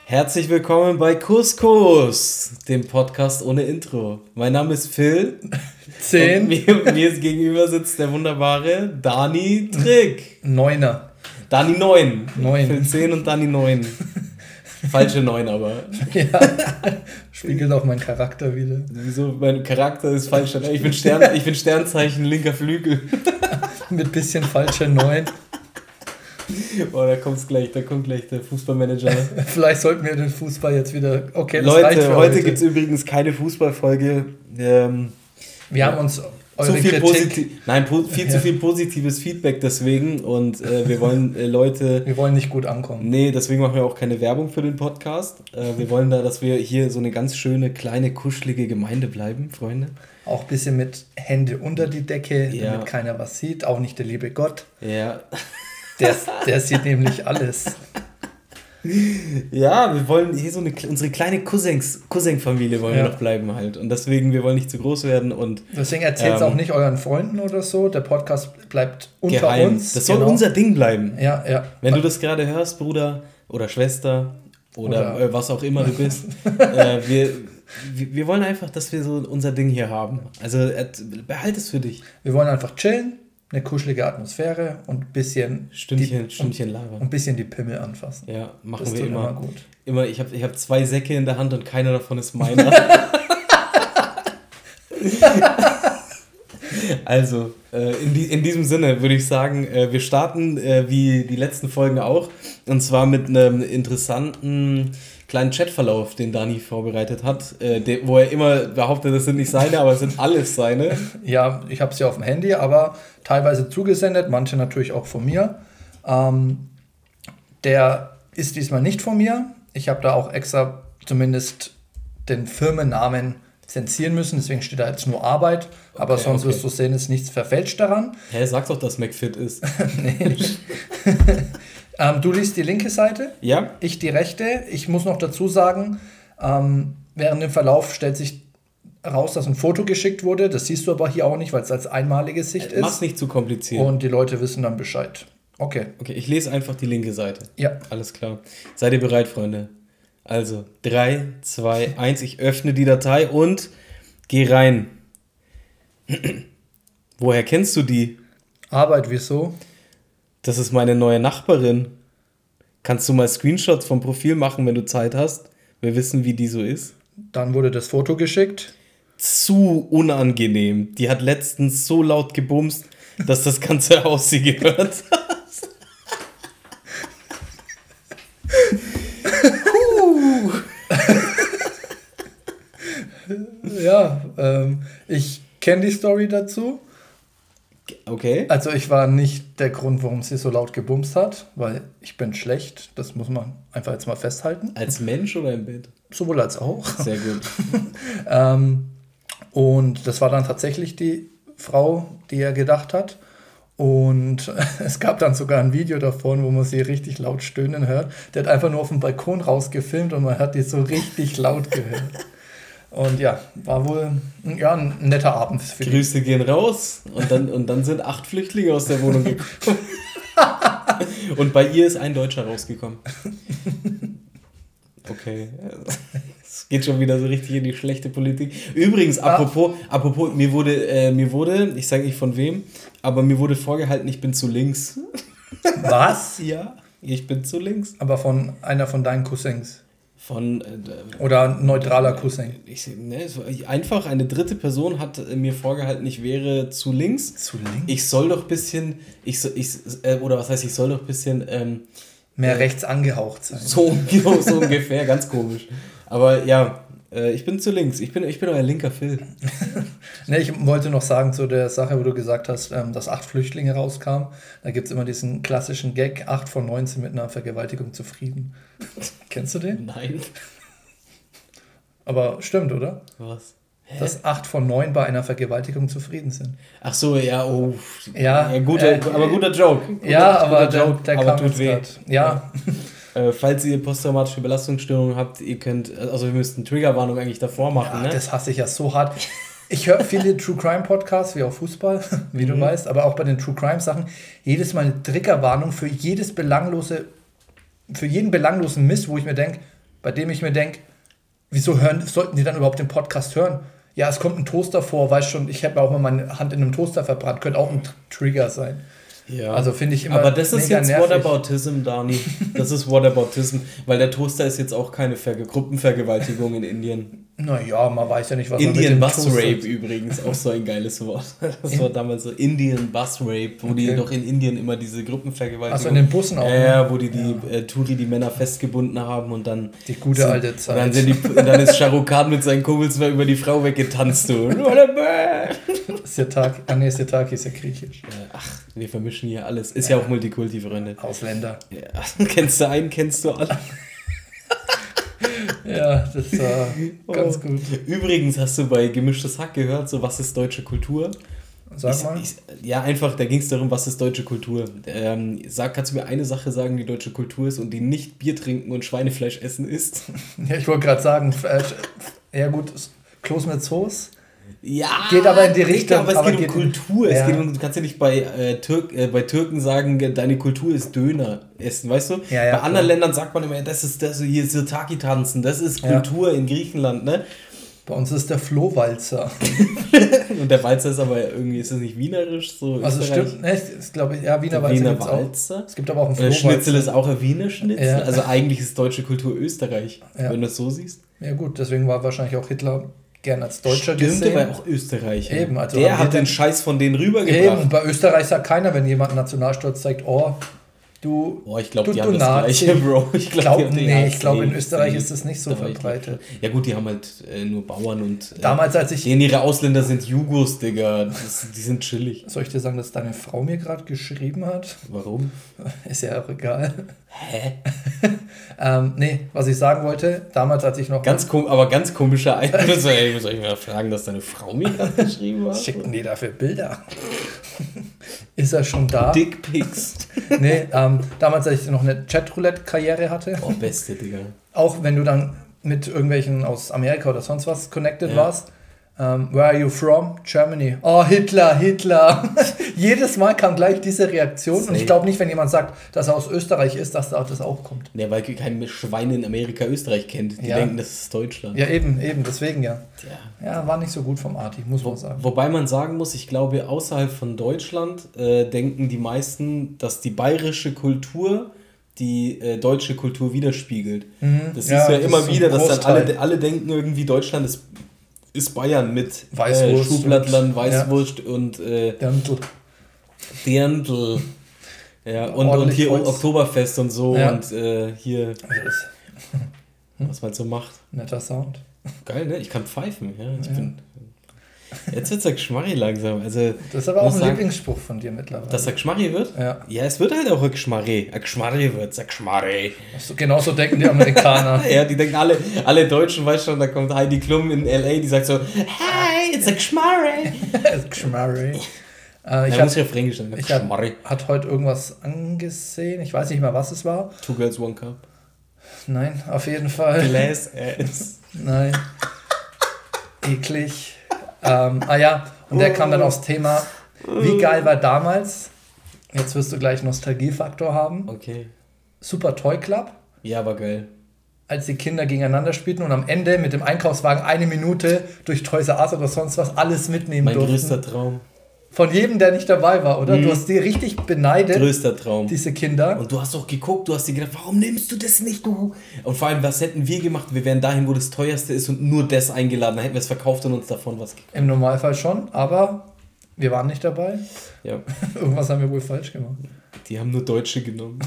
Herzlich willkommen bei Couscous, dem Podcast ohne Intro. Mein Name ist Phil. 10. Und mir gegenüber sitzt der wunderbare Dani Trick. Neuner. Dani 9. 9. Phil 10 und Dani 9. Falsche 9 aber. Ja, spiegelt auch meinen Charakter wieder. Wieso? Mein Charakter ist falscher. Ich bin Sternzeichen linker Flügel. Mit bisschen falscher 9. Oh, da kommt gleich der Fußballmanager. Vielleicht sollten wir den Fußball jetzt wieder... Okay, das Leute, reicht für heute gibt es übrigens keine Fußballfolge. Wir haben uns eure zu viel Kritik... zu viel positives Feedback deswegen und wir wollen Leute... Wir wollen nicht gut ankommen. Nee, deswegen machen wir auch keine Werbung für den Podcast. Wir wollen dass wir hier so eine ganz schöne, kleine, kuschelige Gemeinde bleiben, Freunde. Auch ein bisschen mit Hände unter die Decke, Ja. damit keiner was sieht. Auch nicht der liebe Gott. Ja. Der sieht nämlich alles. Ja, wir wollen hier unsere kleine Cousin-Familie wollen wir noch bleiben halt. Und deswegen, wir wollen nicht zu groß werden und... Deswegen erzählt es auch nicht euren Freunden oder so. Der Podcast bleibt unter geheim. uns. Das soll unser Ding bleiben. Ja. Wenn du das gerade hörst, Bruder oder Schwester oder was auch immer du bist, wir wollen einfach, dass wir so unser Ding hier haben. Also behalte es für dich. Wir wollen einfach chillen, eine kuschelige Atmosphäre und ein bisschen... Stündchen labern. Und ein bisschen die Pimmel anfassen. Ja, machen das wir tut immer. Gut. Immer, ich hab 2 Säcke in der Hand und keiner davon ist meiner. Also, in diesem Sinne würde ich sagen, wir starten wie die letzten Folgen auch. Und zwar mit einem interessanten kleinen Chatverlauf, den Dani vorbereitet hat, wo er immer behauptet, das sind nicht seine, aber es sind alles seine. Ja, ich habe es ja auf dem Handy, aber teilweise zugesendet, manche natürlich auch von mir. Der ist diesmal nicht von mir. Ich habe da auch extra zumindest den Firmennamen zensieren müssen, deswegen steht da jetzt nur Arbeit, aber sonst wirst du sehen, ist nichts verfälscht daran. Hä, sag doch, dass McFit ist. Nee. Du liest die linke Seite, Ja. ich die rechte. Ich muss noch dazu sagen, während dem Verlauf stellt sich raus, dass ein Foto geschickt wurde. Das siehst du aber hier auch nicht, weil es als einmalige Sicht ist. Mach's nicht zu kompliziert. Und die Leute wissen dann Bescheid. Okay, ich lese einfach die linke Seite. ja. Alles klar. Seid ihr bereit, Freunde? Also, 3, 2, 1. Ich öffne die Datei und geh rein. Woher kennst du die? Arbeit, wieso? Das ist meine neue Nachbarin. Kannst du mal Screenshots vom Profil machen, wenn du Zeit hast? Wir wissen, wie die so ist. Dann wurde das Foto geschickt. Zu unangenehm. Die hat letztens so laut gebumst, dass das ganze Haus sie gehört hat. Ja, ich kenne die Story dazu. Okay. Also ich war nicht der Grund, warum sie so laut gebumst hat, weil ich bin schlecht. Das muss man einfach jetzt mal festhalten. Als Mensch oder im Bett? Sowohl als auch. Sehr gut. Und das war dann tatsächlich die Frau, die er gedacht hat. Und es gab dann sogar ein Video davon, wo man sie richtig laut stöhnen hört. Der hat einfach nur auf dem Balkon rausgefilmt und man hat die so richtig laut gehört. Und ja, war wohl ein netter Abend für die. Grüße gehen raus und dann sind 8 Flüchtlinge aus der Wohnung gekommen. Und bei ihr ist ein Deutscher rausgekommen. Okay. Es geht schon wieder so richtig in die schlechte Politik. Übrigens, apropos, mir wurde, ich sage nicht von wem, aber mir wurde vorgehalten, ich bin zu links. Was? Ja, ich bin zu links. Aber von einer von deinen Cousins. Oder neutraler Cousin. Einfach eine dritte Person hat mir vorgehalten, ich wäre zu links. Zu links? Ich soll doch ein bisschen, mehr rechts angehaucht sein. So ungefähr, ganz komisch. Aber ja, ich bin zu links. Ich bin euer linker Phil. Ne, ich wollte noch sagen zu der Sache, wo du gesagt hast, dass 8 Flüchtlinge rauskamen. Da gibt es immer diesen klassischen Gag, 8 von 9 sind mit einer Vergewaltigung zufrieden. Kennst du den? Nein. Aber stimmt, oder? Was? Dass 8 von 9 bei einer Vergewaltigung zufrieden sind. Ach so, ja, oh. Ja, guter Joke. Aber Joke, der aber kam tut weh. grad. Ja. Falls ihr posttraumatische Belastungsstörungen habt, ihr könnt, also wir müssten Triggerwarnung eigentlich davor machen, Ja, ne? das hasse ich ja so hart. Ich höre viele True Crime Podcasts, wie auch Fußball, wie du weißt, aber auch bei den True Crime Sachen. Jedes Mal eine Triggerwarnung für jeden belanglosen Mist, wo ich mir denke, bei dem ich mir denke, wieso sollten die dann überhaupt den Podcast hören? Ja, es kommt ein Toaster vor, weißt schon, ich habe auch mal meine Hand in einem Toaster verbrannt, könnte auch ein Trigger sein. Ja. Also finde ich immer aber das ist jetzt nervig. Whataboutism, Dani. Das ist Whataboutism, weil der Toaster ist jetzt auch keine Gruppenvergewaltigung in Indien. Naja, man weiß ja nicht, was Indian man mit dem Bus Toaster... Rape übrigens, auch so ein geiles Wort. Das war damals so Indian Bus Rape, wo die doch in Indien immer diese Gruppenvergewaltigung... Also in den Bussen auch. Ja, wo die Touri die Männer festgebunden haben und dann... Die gute alte Zeit. Und dann ist Shah Rukh Khan mit seinen Kumpels mal über die Frau weggetanzt. Sirtaki ist ja griechisch. Ach, wir vermischen hier alles. Ist ja auch Multikulti, Freunde. Ausländer. Ja. Kennst du einen, kennst du alle. Ja, das war ganz gut. Übrigens, hast du bei Gemischtes Hack gehört, so was ist deutsche Kultur? Sag mal. Ja, einfach, da ging es darum, was ist deutsche Kultur. Kannst du mir eine Sache sagen, die deutsche Kultur ist und die nicht Bier trinken und Schweinefleisch essen ist? Ja, ich wollte gerade sagen, ja gut, Kloß mit Soße. Ja, geht aber in die Richtung. Aber es geht um Kultur. Ja. Du kannst ja nicht bei Türken sagen, deine Kultur ist Döner essen, weißt du? Ja, bei anderen Ländern sagt man immer, das ist hier Sirtaki tanzen, das ist Kultur in Griechenland, ne? Bei uns ist der Flohwalzer. Und der Walzer ist aber irgendwie, ist das nicht wienerisch? So also stimmt, ne? Ich glaube, ja, Wiener Walzer Wiener gibt's Walzer. auch. Es gibt aber auch einen Flohwalzer. Schnitzel ist auch ein Wiener Schnitzel. Ja. Also eigentlich ist deutsche Kultur Österreich, wenn du es so siehst. Ja gut, deswegen war wahrscheinlich auch Hitler gern als Deutscher gesehen. Der war ja auch Österreicher. Eben, also der hat den Scheiß von denen rübergebracht. Eben, bei Österreich sagt keiner, wenn jemand Nationalstolz zeigt, ich glaube, die haben das Gleiche, Bro. Ich glaube, in Österreich ist das nicht so verbreitet. Ja gut, die haben halt nur Bauern und damals, als ich... ihre Ausländer sind Jugos, Digga. Die sind chillig. Soll ich dir sagen, dass deine Frau mir gerade geschrieben hat? Warum? Ist ja auch egal. Hä? Nee, was ich sagen wollte, damals, als ich noch... Ganz komischer Einfluss. Ey, soll ich mal fragen, dass deine Frau mir gerade geschrieben hat? Schicken die dafür Bilder? Ist er schon da? Dickpics. Nee, damals, als ich noch eine Chatroulette-Karriere hatte. Oh, beste, Digga. Auch wenn du dann mit irgendwelchen aus Amerika oder sonst was connected warst. Where are you from? Germany. Oh, Hitler. Jedes Mal kam gleich diese Reaktion. Und ich glaube nicht, wenn jemand sagt, dass er aus Österreich ist, dass das auch kommt. Ja, weil kein Schwein in Amerika Österreich kennt. Die denken, das ist Deutschland. Ja, eben, deswegen ja. Ja, war nicht so gut vom Arti, muss man sagen. Wobei man sagen muss, ich glaube, außerhalb von Deutschland denken die meisten, dass die bayerische Kultur die deutsche Kultur widerspiegelt. Das siehst du ja immer wieder, dass dann alle denken irgendwie, Deutschland ist Bayern mit Schuhblattland, Weißwurst und Dirndl. Ja, und hier Oktoberfest und so und hier was man so macht. Netter Sound. Geil, ne? Ich kann pfeifen. Ja, jetzt wird es ein Geschmarri langsam. Also, das ist aber auch ein Lieblingsspruch von dir mittlerweile. Dass er Geschmarri wird? Ja, es wird halt auch ein Geschmarri. Ein Geschmarri wird es, ein Geschmarri. Genauso denken die Amerikaner. Ja, die denken alle Deutschen, weißt schon, da kommt Heidi Klum in L.A., die sagt so, hey, it's a Geschmarri. It's Geschmarri. Ich muss ja Fränkisch sagen. Ich hat heute irgendwas angesehen. Ich weiß nicht mehr, was es war. 2 Girls, 1 Cup. Nein, auf jeden Fall. Glass Ass. Nein. Eklig. Und der kam dann aufs Thema, wie geil war damals, jetzt wirst du gleich Nostalgiefaktor haben. Okay. Super Toy Club. Ja, war geil. Als die Kinder gegeneinander spielten und am Ende mit dem Einkaufswagen 1 Minute durch Toys R Us oder sonst was alles mitnehmen durften. Mein größter Traum. Von jedem, der nicht dabei war, oder? Du hast die richtig beneidet. Größter Traum. Diese Kinder. Und du hast auch geguckt, du hast dir gedacht, warum nimmst du das nicht, du? Und vor allem, was hätten wir gemacht? Wir wären dahin, wo das teuerste ist und nur das eingeladen. Dann hätten wir es verkauft und uns davon was gekauft. Im Normalfall schon, aber wir waren nicht dabei. Ja. Irgendwas haben wir wohl falsch gemacht. Die haben nur Deutsche genommen.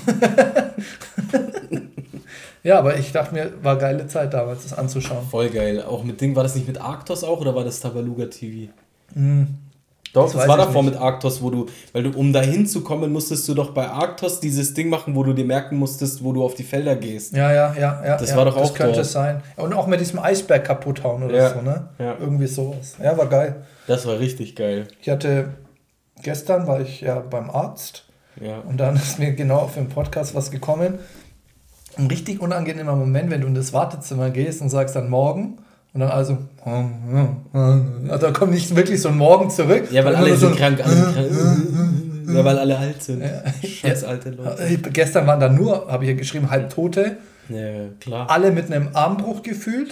Ja, aber ich dachte mir, war geile Zeit damals, das anzuschauen. Voll geil. Auch mit Ding, war das nicht mit Arktos auch oder war das Tabaluga TV? Doch, das war davor mit Arktos, weil du, um da hinzukommen, musstest du doch bei Arktos dieses Ding machen, wo du dir merken musstest, wo du auf die Felder gehst. Ja. Das war doch auch das könnte dort. sein. Und auch mit diesem Eisberg kaputt hauen oder so, ne? Ja. Irgendwie sowas. Ja, war geil. Das war richtig geil. Gestern war ich ja beim Arzt. Ja. Und dann ist mir genau für den Podcast was gekommen. Ein richtig unangenehmer Moment, wenn du in das Wartezimmer gehst und sagst dann morgen. Und dann also da kommt nicht wirklich so ein Morgen zurück. Ja, weil alle sind krank. Ja, weil alle alt sind. Ja. Scheiß alte Leute. Gestern waren da nur, habe ich ja geschrieben, Halbtote. Ja, klar. Alle mit einem Armbruch gefühlt.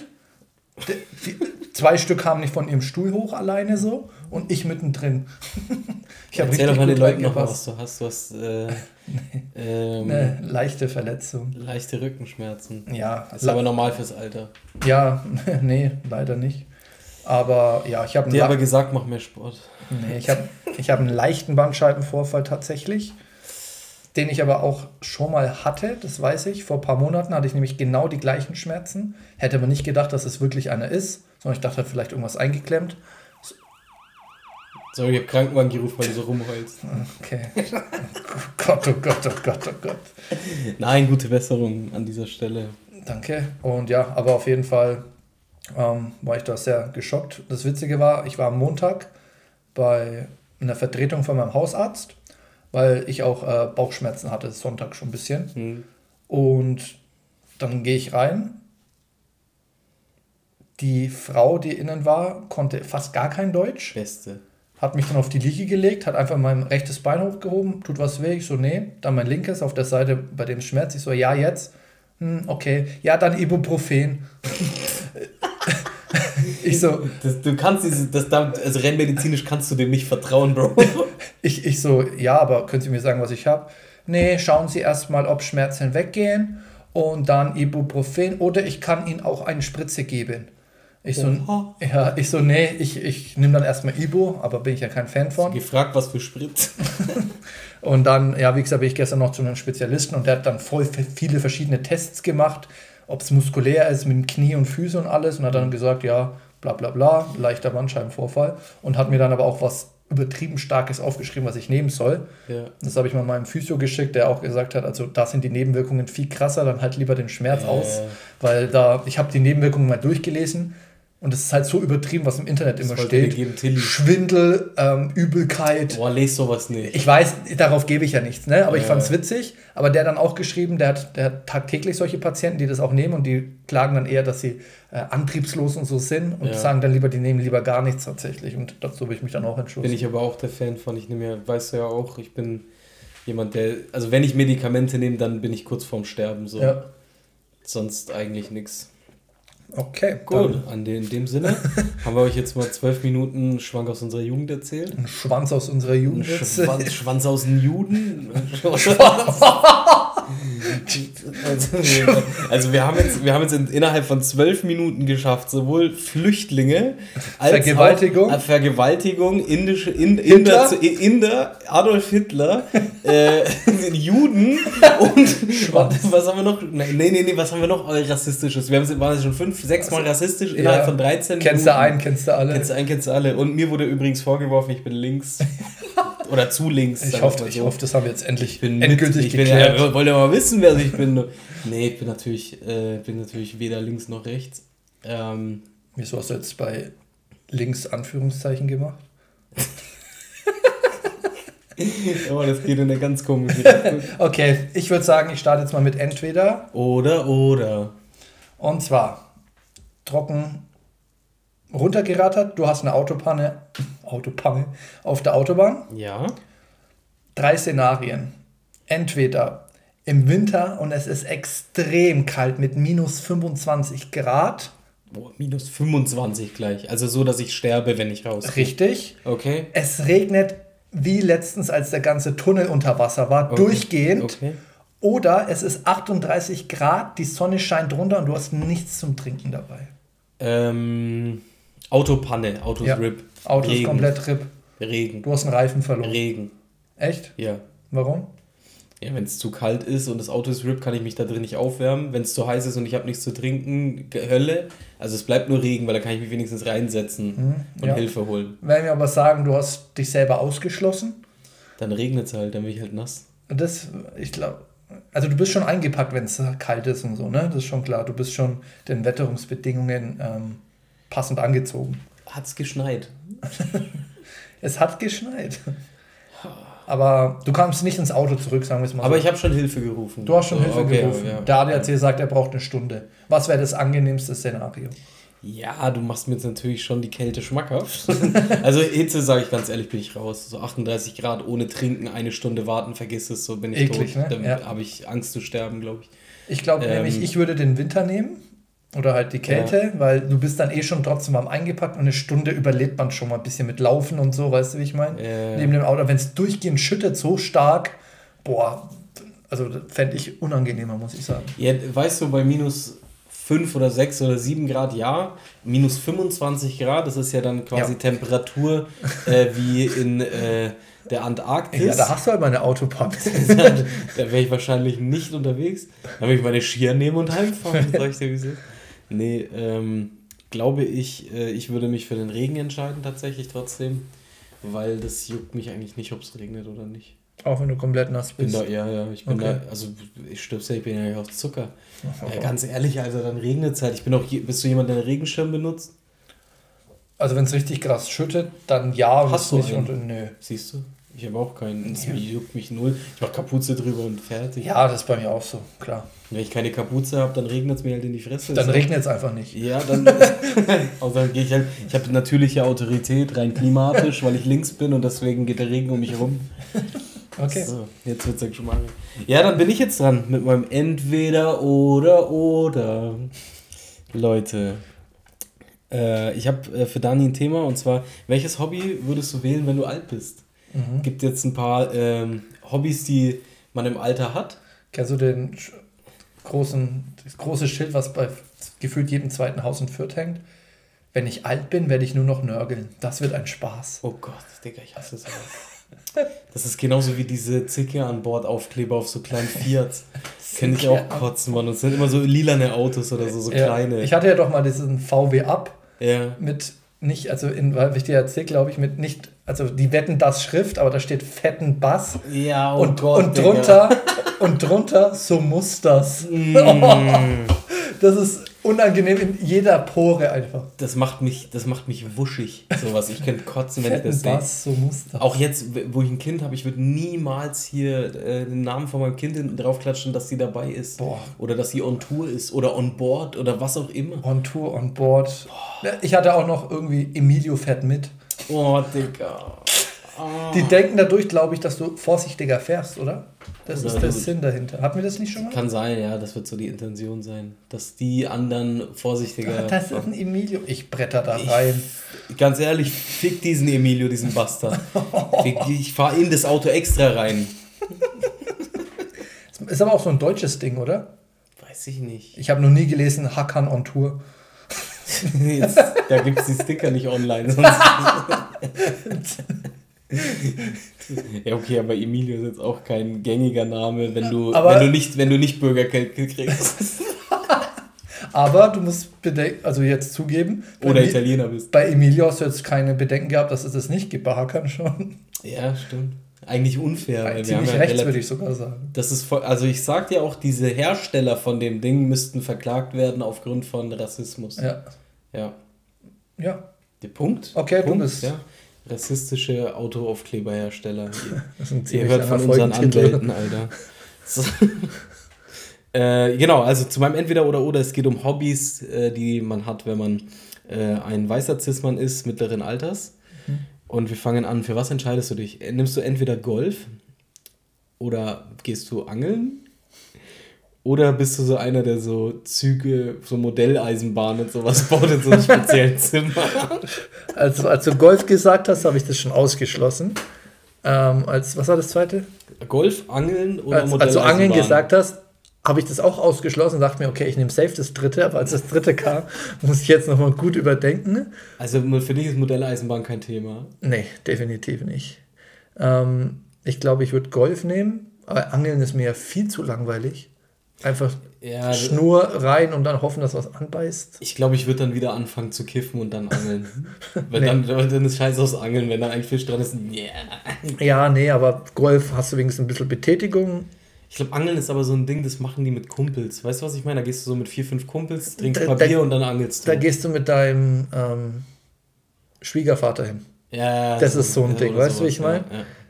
2 Stück kamen nicht von ihrem Stuhl hoch alleine so und ich mittendrin. Ich habe Erzähl richtig doch mal den gut Leuten noch, reingepasst. was du hast. Du hast Eine leichte Verletzung. leichte Rückenschmerzen. Ja, Das ist aber normal fürs Alter. ja, nee, leider nicht. Aber ja, ich habe Dir aber gesagt, mach mehr Sport. ich hab einen leichten Bandscheibenvorfall tatsächlich, den ich aber auch schon mal hatte, das weiß ich. Vor ein paar Monaten hatte ich nämlich genau die gleichen Schmerzen. Hätte aber nicht gedacht, dass es wirklich einer ist, sondern ich dachte, hat vielleicht irgendwas eingeklemmt. Sorry, ich hab Krankenwagen gerufen, weil du so rumheulst. Okay. Oh Gott, oh Gott, oh Gott, oh Gott. Nein, gute Besserung an dieser Stelle. Danke. Und ja, aber auf jeden Fall war ich da sehr geschockt. Das Witzige war, ich war am Montag bei einer Vertretung von meinem Hausarzt, weil ich auch Bauchschmerzen hatte, Sonntag schon ein bisschen. Und dann gehe ich rein. Die Frau, die innen war, konnte fast gar kein Deutsch. Beste. Hat mich dann auf die Liege gelegt, hat einfach mein rechtes Bein hochgehoben, tut was weh, ich so, nee. Dann mein linkes auf der Seite, bei dem Schmerz, ich so, ja, jetzt. Okay, ja, dann Ibuprofen. Ich so, Du kannst also rein medizinisch kannst du dem nicht vertrauen, Bro. ich so, ja, aber können Sie mir sagen, was ich habe? Nee, schauen Sie erstmal, ob Schmerzen weggehen und dann Ibuprofen oder ich kann Ihnen auch eine Spritze geben. Ich so, nee, ich nehme dann erstmal Ibu, aber bin ich ja kein Fan von. Gefragt, was für Spritz. Und dann, ja, wie gesagt, bin ich gestern noch zu einem Spezialisten und der hat dann voll viele verschiedene Tests gemacht, ob es muskulär ist, mit dem Knie und Füße und alles und hat dann gesagt, ja, bla bla bla, leichter Bandscheibenvorfall und hat mir dann aber auch was übertrieben Starkes aufgeschrieben, was ich nehmen soll. Ja. Das habe ich mal meinem Physio geschickt, der auch gesagt hat, also da sind die Nebenwirkungen viel krasser, dann halt lieber den Schmerz aus, weil ich habe die Nebenwirkungen mal durchgelesen. Und es ist halt so übertrieben, was im Internet immer steht. Schwindel, Übelkeit. Boah, lest sowas nicht. Ich weiß, darauf gebe ich ja nichts, ne? Aber ich fand es witzig. Aber der hat dann auch geschrieben, der hat tagtäglich solche Patienten, die das auch nehmen und die klagen dann eher, dass sie antriebslos und so sind und sagen dann lieber, die nehmen lieber gar nichts tatsächlich. Und dazu habe ich mich dann auch entschlossen. Bin ich aber auch der Fan von. Ich nehme ja, weißt du ja auch, ich bin jemand, der, also wenn ich Medikamente nehme, dann bin ich kurz vorm Sterben. So. Ja. Sonst eigentlich nichts. Okay, gut. In dem Sinne haben wir euch jetzt mal 12 Minuten Schwank aus unserer Jugend erzählt. Ein Schwanz aus unserer Jugend. Schwanz aus den Juden. Also wir haben jetzt innerhalb von 12 Minuten geschafft, sowohl Flüchtlinge als auch Vergewaltigung, Inder, Adolf Hitler, Juden und was haben wir noch? Nee, was haben wir noch Rassistisches? Waren jetzt schon 5-6 Mal rassistisch innerhalb von 13 Minuten. Kennst du einen, kennst du alle. Kennst du alle. Und mir wurde übrigens vorgeworfen, ich bin links. Oder zu links. Ich hoffe, das haben wir jetzt endlich endgültig geklärt. Ja, wollt ihr mal wissen, wer ich bin? Nee, ich bin natürlich weder links noch rechts. Wieso hast du jetzt bei links Anführungszeichen gemacht? Oh, das geht in eine ganz komische Richtung. Okay, ich würde sagen, ich starte jetzt mal mit entweder. Oder. Und zwar, trocken runtergerattert, du hast eine Autopanne auf der Autobahn. Ja. 3 Szenarien. Entweder im Winter und es ist extrem kalt mit minus 25 Grad. Boah, minus 25 gleich. Also so, dass ich sterbe, wenn ich rausgehe. Richtig. Okay. Es regnet wie letztens, als der ganze Tunnel unter Wasser war, durchgehend. Okay. Oder es ist 38 Grad, die Sonne scheint runter und du hast nichts zum Trinken dabei. Autopanne, Autos RIP. Autos Regen. Komplett RIP. Regen. Du hast einen Reifen verloren. Regen. Echt? Ja. Warum? Ja, wenn es zu kalt ist und das Auto ist RIP, kann ich mich da drin nicht aufwärmen. Wenn es zu heiß ist und ich habe nichts zu trinken, Hölle. Also es bleibt nur Regen, weil da kann ich mich wenigstens reinsetzen und Hilfe holen. Wenn wir aber sagen, du hast dich selber ausgeschlossen. Dann regnet es halt, dann bin ich halt nass. Ich glaube, also du bist schon eingepackt, wenn es kalt ist und so, ne? Das ist schon klar. Du bist schon den Wetterungsbedingungen passend angezogen. Hat's geschneit? Es hat geschneit. Aber du kamst nicht ins Auto zurück, sagen wir es mal so. Aber ich habe schon Hilfe gerufen. Du hast schon Hilfe gerufen. Ja. Der ADAC sagt, er braucht eine Stunde. Was wäre das angenehmste Szenario? Ja, du machst mir jetzt natürlich schon die Kälte schmackhaft. Also Hitze, sage ich ganz ehrlich, bin ich raus. So 38 Grad ohne Trinken, 1 Stunde warten, vergiss es, so bin ich Eklig, tot. ne? Dann Ja. habe ich Angst zu sterben, glaube ich. Ich glaube nämlich, ich würde den Winter nehmen oder halt die Kälte, weil du bist dann eh schon trotzdem am eingepackt und eine Stunde überlebt man schon mal ein bisschen mit Laufen und so, weißt du, wie ich meine? Neben dem Auto, wenn es durchgehend schüttet, so stark, boah, also fände ich unangenehmer, muss ich sagen. Ja, weißt du, bei minus 5 oder 6 oder 7 Grad, ja. Minus 25 Grad, das ist ja dann quasi Temperatur wie in der Antarktis. Ja, da hast du halt meine Autobahn. Da wäre ich wahrscheinlich nicht unterwegs. Da würde ich meine Skier nehmen und heimfahren, sag ich dir, wie es ist. Nee, glaube ich, ich würde mich für den Regen entscheiden tatsächlich trotzdem, weil das juckt mich eigentlich nicht, ob es regnet oder nicht. Auch wenn du komplett nass bist. Ich bin da, also ich stirb's ja, ich bin ja auf Zucker. Ja, ganz ehrlich, also dann regnet es halt. Bist du jemand, der einen Regenschirm benutzt? Also wenn es richtig krass schüttet, dann ja. Hast du nicht einen? und nö. Siehst du? Ich habe auch keinen. Es juckt mich null. Ich mach Kapuze drüber und fertig. Ja, das ist bei mir auch so, klar. Wenn ich keine Kapuze habe, dann regnet es mir halt in die Fresse. Dann regnet es einfach nicht. Ja, dann. Außer gehe ich halt. Ich habe natürliche Autorität, rein klimatisch, weil ich links bin und deswegen geht der Regen um mich herum. Okay. So, jetzt wird es ja schon mal. Ja, dann bin ich jetzt dran mit meinem Entweder oder. Leute, ich habe für Dani ein Thema und zwar, welches Hobby würdest du wählen, wenn du alt bist? Gibt jetzt ein paar Hobbys, die man im Alter hat. Kennst du das große Schild, was bei gefühlt jedem zweiten Haus in Fürth hängt? Wenn ich alt bin, werde ich nur noch nörgeln. Das wird ein Spaß. Oh Gott, Digga, ich hasse sowas. Das ist genauso wie diese Zicke an Bord Aufkleber auf so kleinen Fiat. Kenne ich auch kotzen, Mann. Das sind immer so lilane Autos oder so kleine. Ich hatte ja doch mal diesen VW Up Ja. mit nicht, also habe ich dir erzählt, glaube ich, mit nicht, also die Wetten das Schrift, aber da steht fetten Bass. Ja, oh und, Gott, und Digga. drunter, so muss das. Das ist unangenehm in jeder Pore einfach. Das macht mich wuschig, sowas. Ich könnte kotzen, wenn ich das sehe. Bass, so muss das. Auch jetzt, wo ich ein Kind habe, ich würde niemals hier den Namen von meinem Kind hinten draufklatschen, dass sie dabei ist. Boah. Oder dass sie on Tour ist oder on board oder was auch immer. On Tour, on board. Ich hatte auch noch irgendwie Emilio fährt mit. Oh, Digga. Die denken dadurch, glaube ich, dass du vorsichtiger fährst, oder? Das Oder ist der Sinn dahinter. Hatten wir das nicht schon mal? Kann sein, ja, das wird so die Intention sein. Dass die anderen vorsichtiger... Das ist ein Emilio. Ich bretter da rein. Ganz ehrlich, fick diesen Emilio, diesen Bastard. Ich fahre in das Auto extra rein. Ist aber auch so ein deutsches Ding, oder? Weiß ich nicht. Ich habe noch nie gelesen, Hackern on Tour. Jetzt, da gibt es die Sticker nicht online. Sonst ja, okay, aber Emilio ist jetzt auch kein gängiger Name, wenn du nicht Bürgergeld kriegst. Aber du musst also jetzt zugeben, oder Italiener bist. Bei Emilio hast du jetzt keine Bedenken gehabt, dass es das nicht gibt, bei Hackern schon. Ja, stimmt. Eigentlich unfair. Weil ziemlich rechts, würde ich sogar sagen. Das ist also ich sag dir auch, diese Hersteller von dem Ding müssten verklagt werden aufgrund von Rassismus. Ja. Ja. Der Punkt. Okay, Punkt, du bist... Ja. Rassistische Autoaufkleberhersteller. Ihr Ziemlich hört von unseren Anwälten, Alter. So. Genau, also zu meinem Entweder oder. Es geht um Hobbys, die man hat, wenn man ein weißer Cis-Mann ist, mittleren Alters. Und wir fangen an. Für was entscheidest du dich? Nimmst du entweder Golf oder gehst du angeln? Oder bist du so einer, der so Züge, so Modelleisenbahnen und sowas baut in so einem speziellen Zimmer? Also, als du Golf gesagt hast, habe ich das schon ausgeschlossen. Was war das zweite? Golf, Angeln oder Modelleisenbahn? Als du Angeln gesagt hast, habe ich das auch ausgeschlossen und dachte mir, okay, ich nehme safe das dritte, aber als das dritte kam, muss ich jetzt nochmal gut überdenken. Also für dich ist Modelleisenbahn kein Thema? Nee, definitiv nicht. Ich glaube, ich würde Golf nehmen, aber Angeln ist mir ja viel zu langweilig. Einfach Schnur rein und dann hoffen, dass was anbeißt. Ich glaube, ich würde dann wieder anfangen zu kiffen und dann angeln. Weil dann ist scheiße aus Angeln, wenn dann ein Fisch dran ist. Yeah. Ja, nee, aber Golf hast du wenigstens ein bisschen Betätigung. Ich glaube, Angeln ist aber so ein Ding, das machen die mit Kumpels. Weißt du, was ich meine? Da gehst du so mit 4, 5 Kumpels, trinkst Papier und dann angelst du. Da gehst du mit deinem Schwiegervater hin. Ja. Das ist so ein Ding, weißt du, wie ich meine?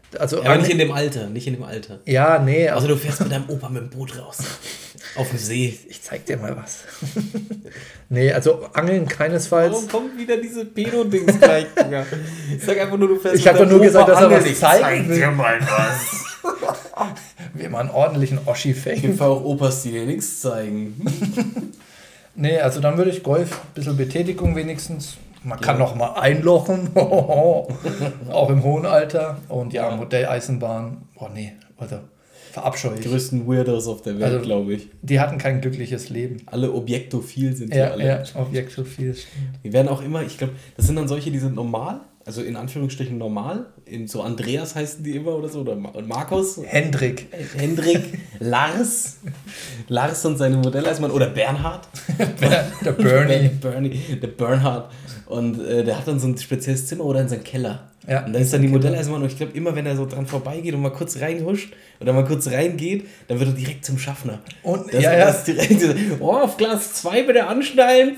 Also aber nicht in dem Alter, nicht in dem Alter. Ja, nee. Also du fährst mit deinem Opa mit dem Boot raus. Auf dem See. Ich zeig dir mal was. Nee, also Angeln keinesfalls. Warum kommt wieder diese Pedo-Dings gleich? Ich sag einfach nur, du fährst Ich habe doch nur gesagt, dass er was zeigen will. Zeig dir mal was. Wie man einen ordentlichen Oschi fängt. Ich gibt auch Opas, die dir nichts zeigen. Nee, also dann würde ich Golf, ein bisschen Betätigung wenigstens. Man kann noch mal einlochen. Auch im hohen Alter. Und ja, Modelleisenbahn. Oh nee, also verabscheue ich. Die größten Weirdos auf der Welt, also, glaube ich. Die hatten kein glückliches Leben. Alle objektophil sind ja alle. Ja, objektophil. Die werden auch immer, ich glaube, das sind dann solche, die sind normal, also in Anführungsstrichen normal. So Andreas heißen die immer oder so, oder Markus. Hendrik, Lars. Lars und seine Modelleisenbahn. Oder Bernhard. Der Bernie. Der Bernhard. Und der hat dann so ein spezielles Zimmer oder in seinem Keller. Ja, und da ist dann die Modelleisenbahn und ich glaube, immer wenn er so dran vorbeigeht und mal kurz reinhuscht oder mal kurz reingeht, dann wird er direkt zum Schaffner. Und das direkt auf Glas 2 bitte anschnallen.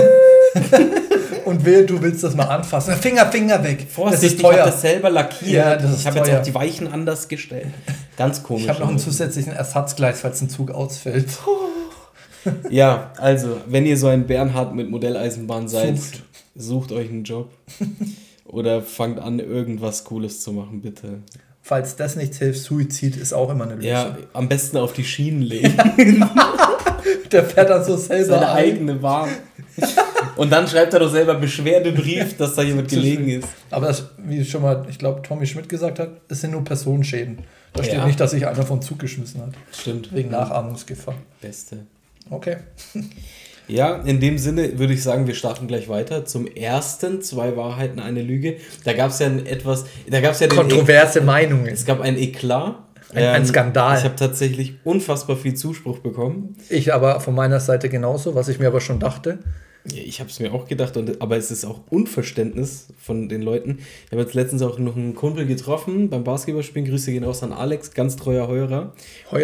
Und du willst das mal anfassen. Finger weg. Vorsicht, das ist teuer. Ich habe das selber lackiert. Ja, das ist ich habe jetzt auch die Weichen anders gestellt. Ganz komisch. Ich habe noch einen zusätzlichen Ersatzgleis, falls ein Zug ausfällt. Ja, also, wenn ihr so ein Bernhard mit Modelleisenbahn seid, sucht euch einen Job. Oder fangt an, irgendwas Cooles zu machen, bitte. Falls das nichts hilft, Suizid ist auch immer eine Lösung. Ja, am besten auf die Schienen legen. Der fährt dann so selber seine eigene Bahn. Und dann schreibt er doch selber Beschwerdebrief, dass da jemand gelegen ist. Aber das, wie schon mal, ich glaube, Tommy Schmidt gesagt hat, es sind nur Personenschäden. Da steht nicht, dass sich einer vom Zug geschmissen hat. Stimmt. Wegen Nachahmungsgefahr. Beste. Okay. Ja, in dem Sinne würde ich sagen, wir starten gleich weiter zum ersten 2 Wahrheiten, eine Lüge. Da gab es ja kontroverse Meinungen. Es gab ein Eklat. Ein Skandal. Ich habe tatsächlich unfassbar viel Zuspruch bekommen. Ich aber von meiner Seite genauso, was ich mir aber schon dachte. Ja, ich habe es mir auch gedacht, aber es ist auch Unverständnis von den Leuten. Ich habe jetzt letztens auch noch einen Kumpel getroffen beim Basketballspielen. Grüße gehen raus an Alex, ganz treuer Hörer.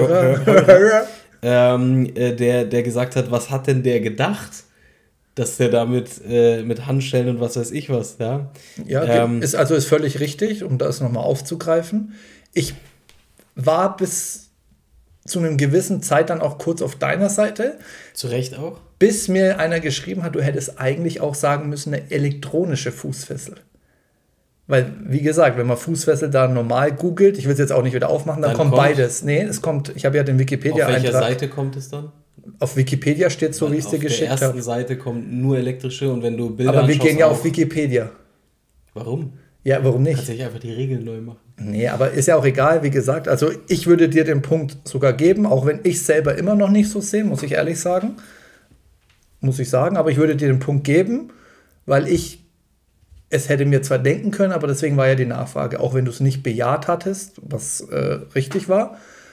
Der gesagt hat, was hat denn der gedacht, dass der damit mit Handschellen und was weiß ich was, ja? Ja, ist völlig richtig, um das nochmal aufzugreifen. Ich war bis zu einem gewissen Zeit dann auch kurz auf deiner Seite. Zu Recht auch. Bis mir einer geschrieben hat, du hättest eigentlich auch sagen müssen, eine elektronische Fußfessel. Weil, wie gesagt, wenn man Fußfessel da normal googelt, ich will es jetzt auch nicht wieder aufmachen, dann kommt beides. Nee, es kommt, ich habe ja den Wikipedia-Eintrag. Auf welcher Seite kommt es dann? Auf Wikipedia steht so, wie ich es dir geschickt habe. Auf der ersten Seite kommt nur elektrische und wenn du Bilder Aber wir gehen ja auf Wikipedia. Warum? Ja, warum nicht? Kannst du nicht einfach die Regeln neu machen? Nee, aber ist ja auch egal, wie gesagt. Also ich würde dir den Punkt sogar geben, auch wenn ich selber immer noch nicht so sehe, muss ich ehrlich sagen. Aber ich würde dir den Punkt geben, weil es hätte mir zwar denken können, aber deswegen war ja die Nachfrage, auch wenn du es nicht bejaht hattest, was richtig war,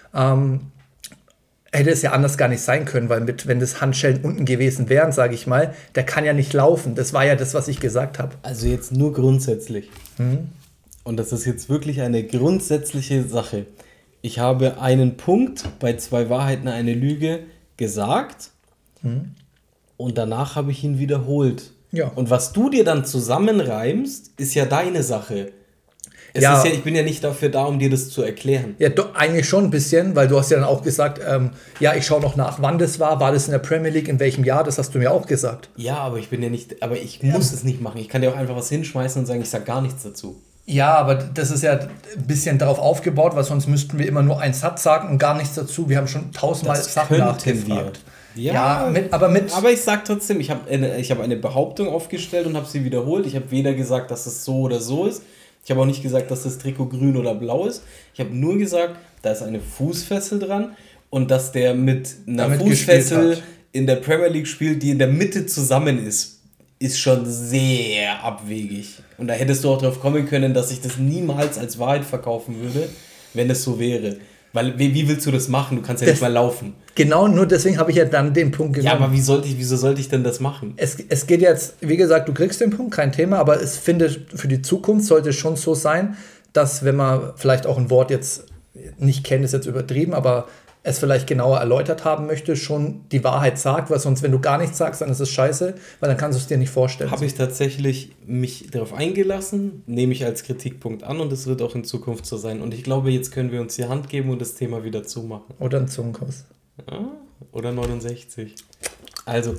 hätte es ja anders gar nicht sein können, weil wenn das Handschellen unten gewesen wären, sage ich mal, der kann ja nicht laufen. Das war ja das, was ich gesagt habe. Also jetzt nur grundsätzlich. Und das ist jetzt wirklich eine grundsätzliche Sache. Ich habe einen Punkt bei 2 Wahrheiten, eine Lüge gesagt und danach habe ich ihn wiederholt. Ja. Und was du dir dann zusammenreimst, ist ja deine Sache. Ich bin ja nicht dafür da, um dir das zu erklären. Ja, doch, eigentlich schon ein bisschen, weil du hast ja dann auch gesagt, ich schaue noch nach, wann das war das in der Premier League, in welchem Jahr, das hast du mir auch gesagt. Ja, aber ich muss es nicht machen. Ich kann dir auch einfach was hinschmeißen und sagen, ich sage gar nichts dazu. Ja, aber das ist ja ein bisschen darauf aufgebaut, weil sonst müssten wir immer nur einen Satz sagen und gar nichts dazu. Wir haben schon 1000-mal Sachen nachgefragt. Aber ich sage trotzdem, ich habe eine Behauptung aufgestellt und habe sie wiederholt. Ich habe weder gesagt, dass es so oder so ist. Ich habe auch nicht gesagt, dass das Trikot grün oder blau ist. Ich habe nur gesagt, da ist eine Fußfessel dran und dass der mit einer Fußfessel in der Premier League spielt, die in der Mitte zusammen ist schon sehr abwegig. Und da hättest du auch drauf kommen können, dass ich das niemals als Wahrheit verkaufen würde, wenn es so wäre. Weil, wie willst du das machen? Du kannst ja nicht mal laufen. Genau, nur deswegen habe ich ja dann den Punkt genommen. Ja, aber wieso sollte ich denn das machen? Es geht jetzt, wie gesagt, du kriegst den Punkt, kein Thema, aber ich finde, für die Zukunft sollte es schon so sein, dass wenn man vielleicht auch ein Wort jetzt nicht kennt, ist jetzt übertrieben, aber es vielleicht genauer erläutert haben möchte, schon die Wahrheit sagt, weil sonst, wenn du gar nichts sagst, dann ist es scheiße, weil dann kannst du es dir nicht vorstellen. Habe ich tatsächlich mich darauf eingelassen, nehme ich als Kritikpunkt an und es wird auch in Zukunft so sein. Und ich glaube, jetzt können wir uns die Hand geben und das Thema wieder zumachen. Oder ein Zungenkuss. Ja, oder 69. Also.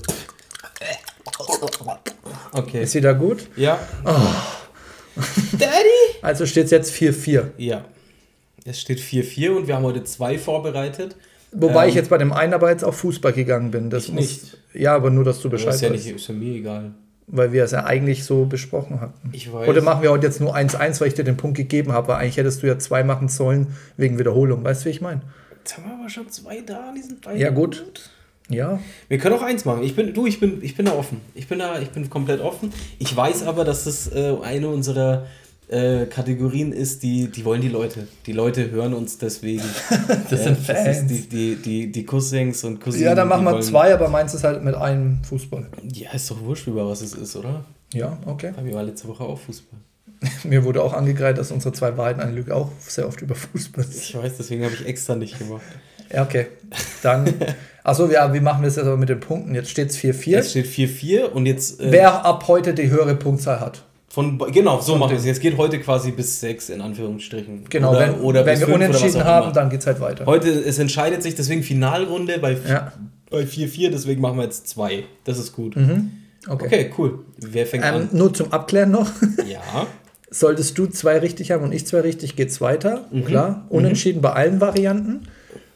Okay. Ist wieder gut? Ja. Oh. Daddy! Also steht es jetzt 4-4. Ja. Es steht 4-4 und wir haben heute 2 vorbereitet. Wobei ich jetzt bei dem einen aber jetzt auf Fußball gegangen bin. Das ich muss, nicht. Ja, aber nur, dass du Bescheid Ist ja weißt. nicht, ist ja mir egal. Weil wir es ja eigentlich so besprochen hatten. Ich weiß. Oder machen wir heute jetzt nur 1-1, weil ich dir den Punkt gegeben habe. Weil eigentlich hättest du ja 2 machen sollen wegen Wiederholung. Weißt du, wie ich meine? Jetzt haben wir aber schon 2 da, die sind beide Ja, gut. Ja. Wir können auch 1 machen. Ich bin da offen. Ich bin komplett offen. Ich weiß aber, dass das eine unserer Kategorien ist, die wollen die Leute. Die Leute hören uns deswegen. Das sind Fans. Das ist die Cousins und Cousinen. Ja, dann machen wir 2, aber meins ist halt mit einem Fußball. Ja, ist doch wurscht, über was es ist, oder? Ja, okay. Bei mir war letzte Woche auch Fußball. Mir wurde auch angekreidet, dass unsere 2 Wahrheiten eine Lüge auch sehr oft über Fußball ist. Ich weiß, deswegen habe ich extra nicht gemacht. Ja, okay. Dann. Achso, ja, wie machen wir es jetzt aber mit den Punkten? Jetzt steht es 4-4. Jetzt steht 4-4 und jetzt. Wer ab heute die höhere Punktzahl hat. Genau, so machen wir es. Jetzt geht heute quasi bis 6 in Anführungsstrichen. Genau, oder wenn bis wir 5 unentschieden haben, dann geht es halt weiter. Heute, es entscheidet sich deswegen Finalrunde bei 4-4, deswegen machen wir jetzt 2. Das ist gut. Okay, cool. Wer fängt an? Nur zum Abklären noch. Ja. Solltest du 2 richtig haben und ich 2 richtig, geht's weiter. Klar. Unentschieden bei allen Varianten.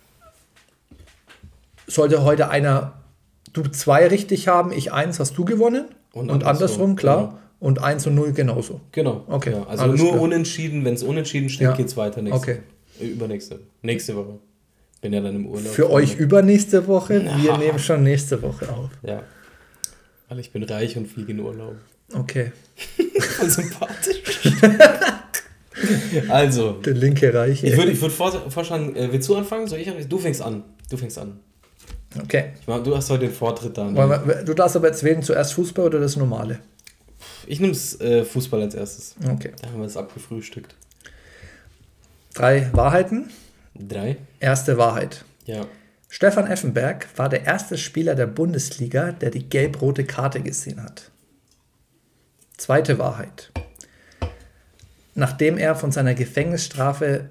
Sollte heute du 2 richtig haben, ich 1, hast du gewonnen. Und andersrum, klar. Genau. Und 1 und 0 genauso. Genau. Okay. Ja, also nur klar. Unentschieden, wenn es unentschieden steht, geht's weiter nächste Woche. Bin ja dann im Urlaub. Für euch übernächste Woche, wir nehmen schon nächste Woche auf. Ja. Weil ich bin reich und fliege in Urlaub. Okay. Voll sympathisch. Also. Der linke Reich. Ich würde vorschlagen, willst du anfangen? Soll ich anfangen? Du fängst an. Okay. Du hast heute den Vortritt da. Ne? Du darfst aber jetzt wählen, zuerst Fußball oder das Normale? Ich nehme Fußball als erstes. Okay. Da haben wir es abgefrühstückt. 3 Wahrheiten. 3. Erste Wahrheit. Ja. Stefan Effenberg war der erste Spieler der Bundesliga, der die gelb-rote Karte gesehen hat. Zweite Wahrheit. Nachdem er seine Gefängnisstrafe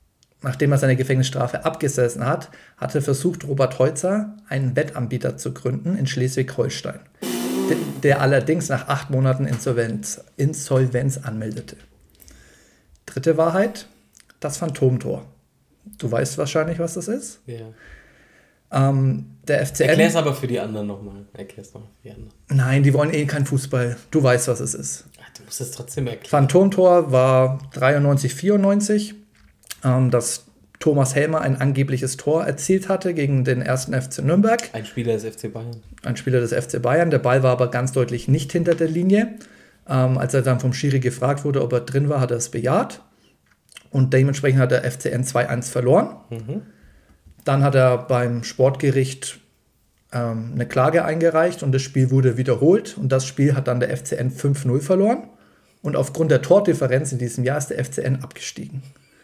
abgesessen hat, hatte versucht, Robert Heutzer einen Wettanbieter zu gründen in Schleswig-Holstein, der allerdings nach 8 Monaten Insolvenz anmeldete. Dritte Wahrheit, das Phantomtor. Du weißt wahrscheinlich, was das ist? Ja. Der FCN... Erklär's aber für die anderen nochmal. Nein, die wollen eh keinen Fußball. Du weißt, was es ist. Ach, du musst es trotzdem erklären. Phantomtor war 93, 94, dass Thomas Helmer ein angebliches Tor erzielt hatte gegen den 1. FC Nürnberg. Ein Spieler des FC Bayern. Der Ball war aber ganz deutlich nicht hinter der Linie. Als er dann vom Schiri gefragt wurde, ob er drin war, hat er es bejaht. Und dementsprechend hat der FCN 2-1 verloren. Dann hat er beim Sportgericht eine Klage eingereicht und das Spiel wurde wiederholt. Und das Spiel hat dann der FCN 5-0 verloren. Und aufgrund der Tordifferenz in diesem Jahr ist der FCN abgestiegen.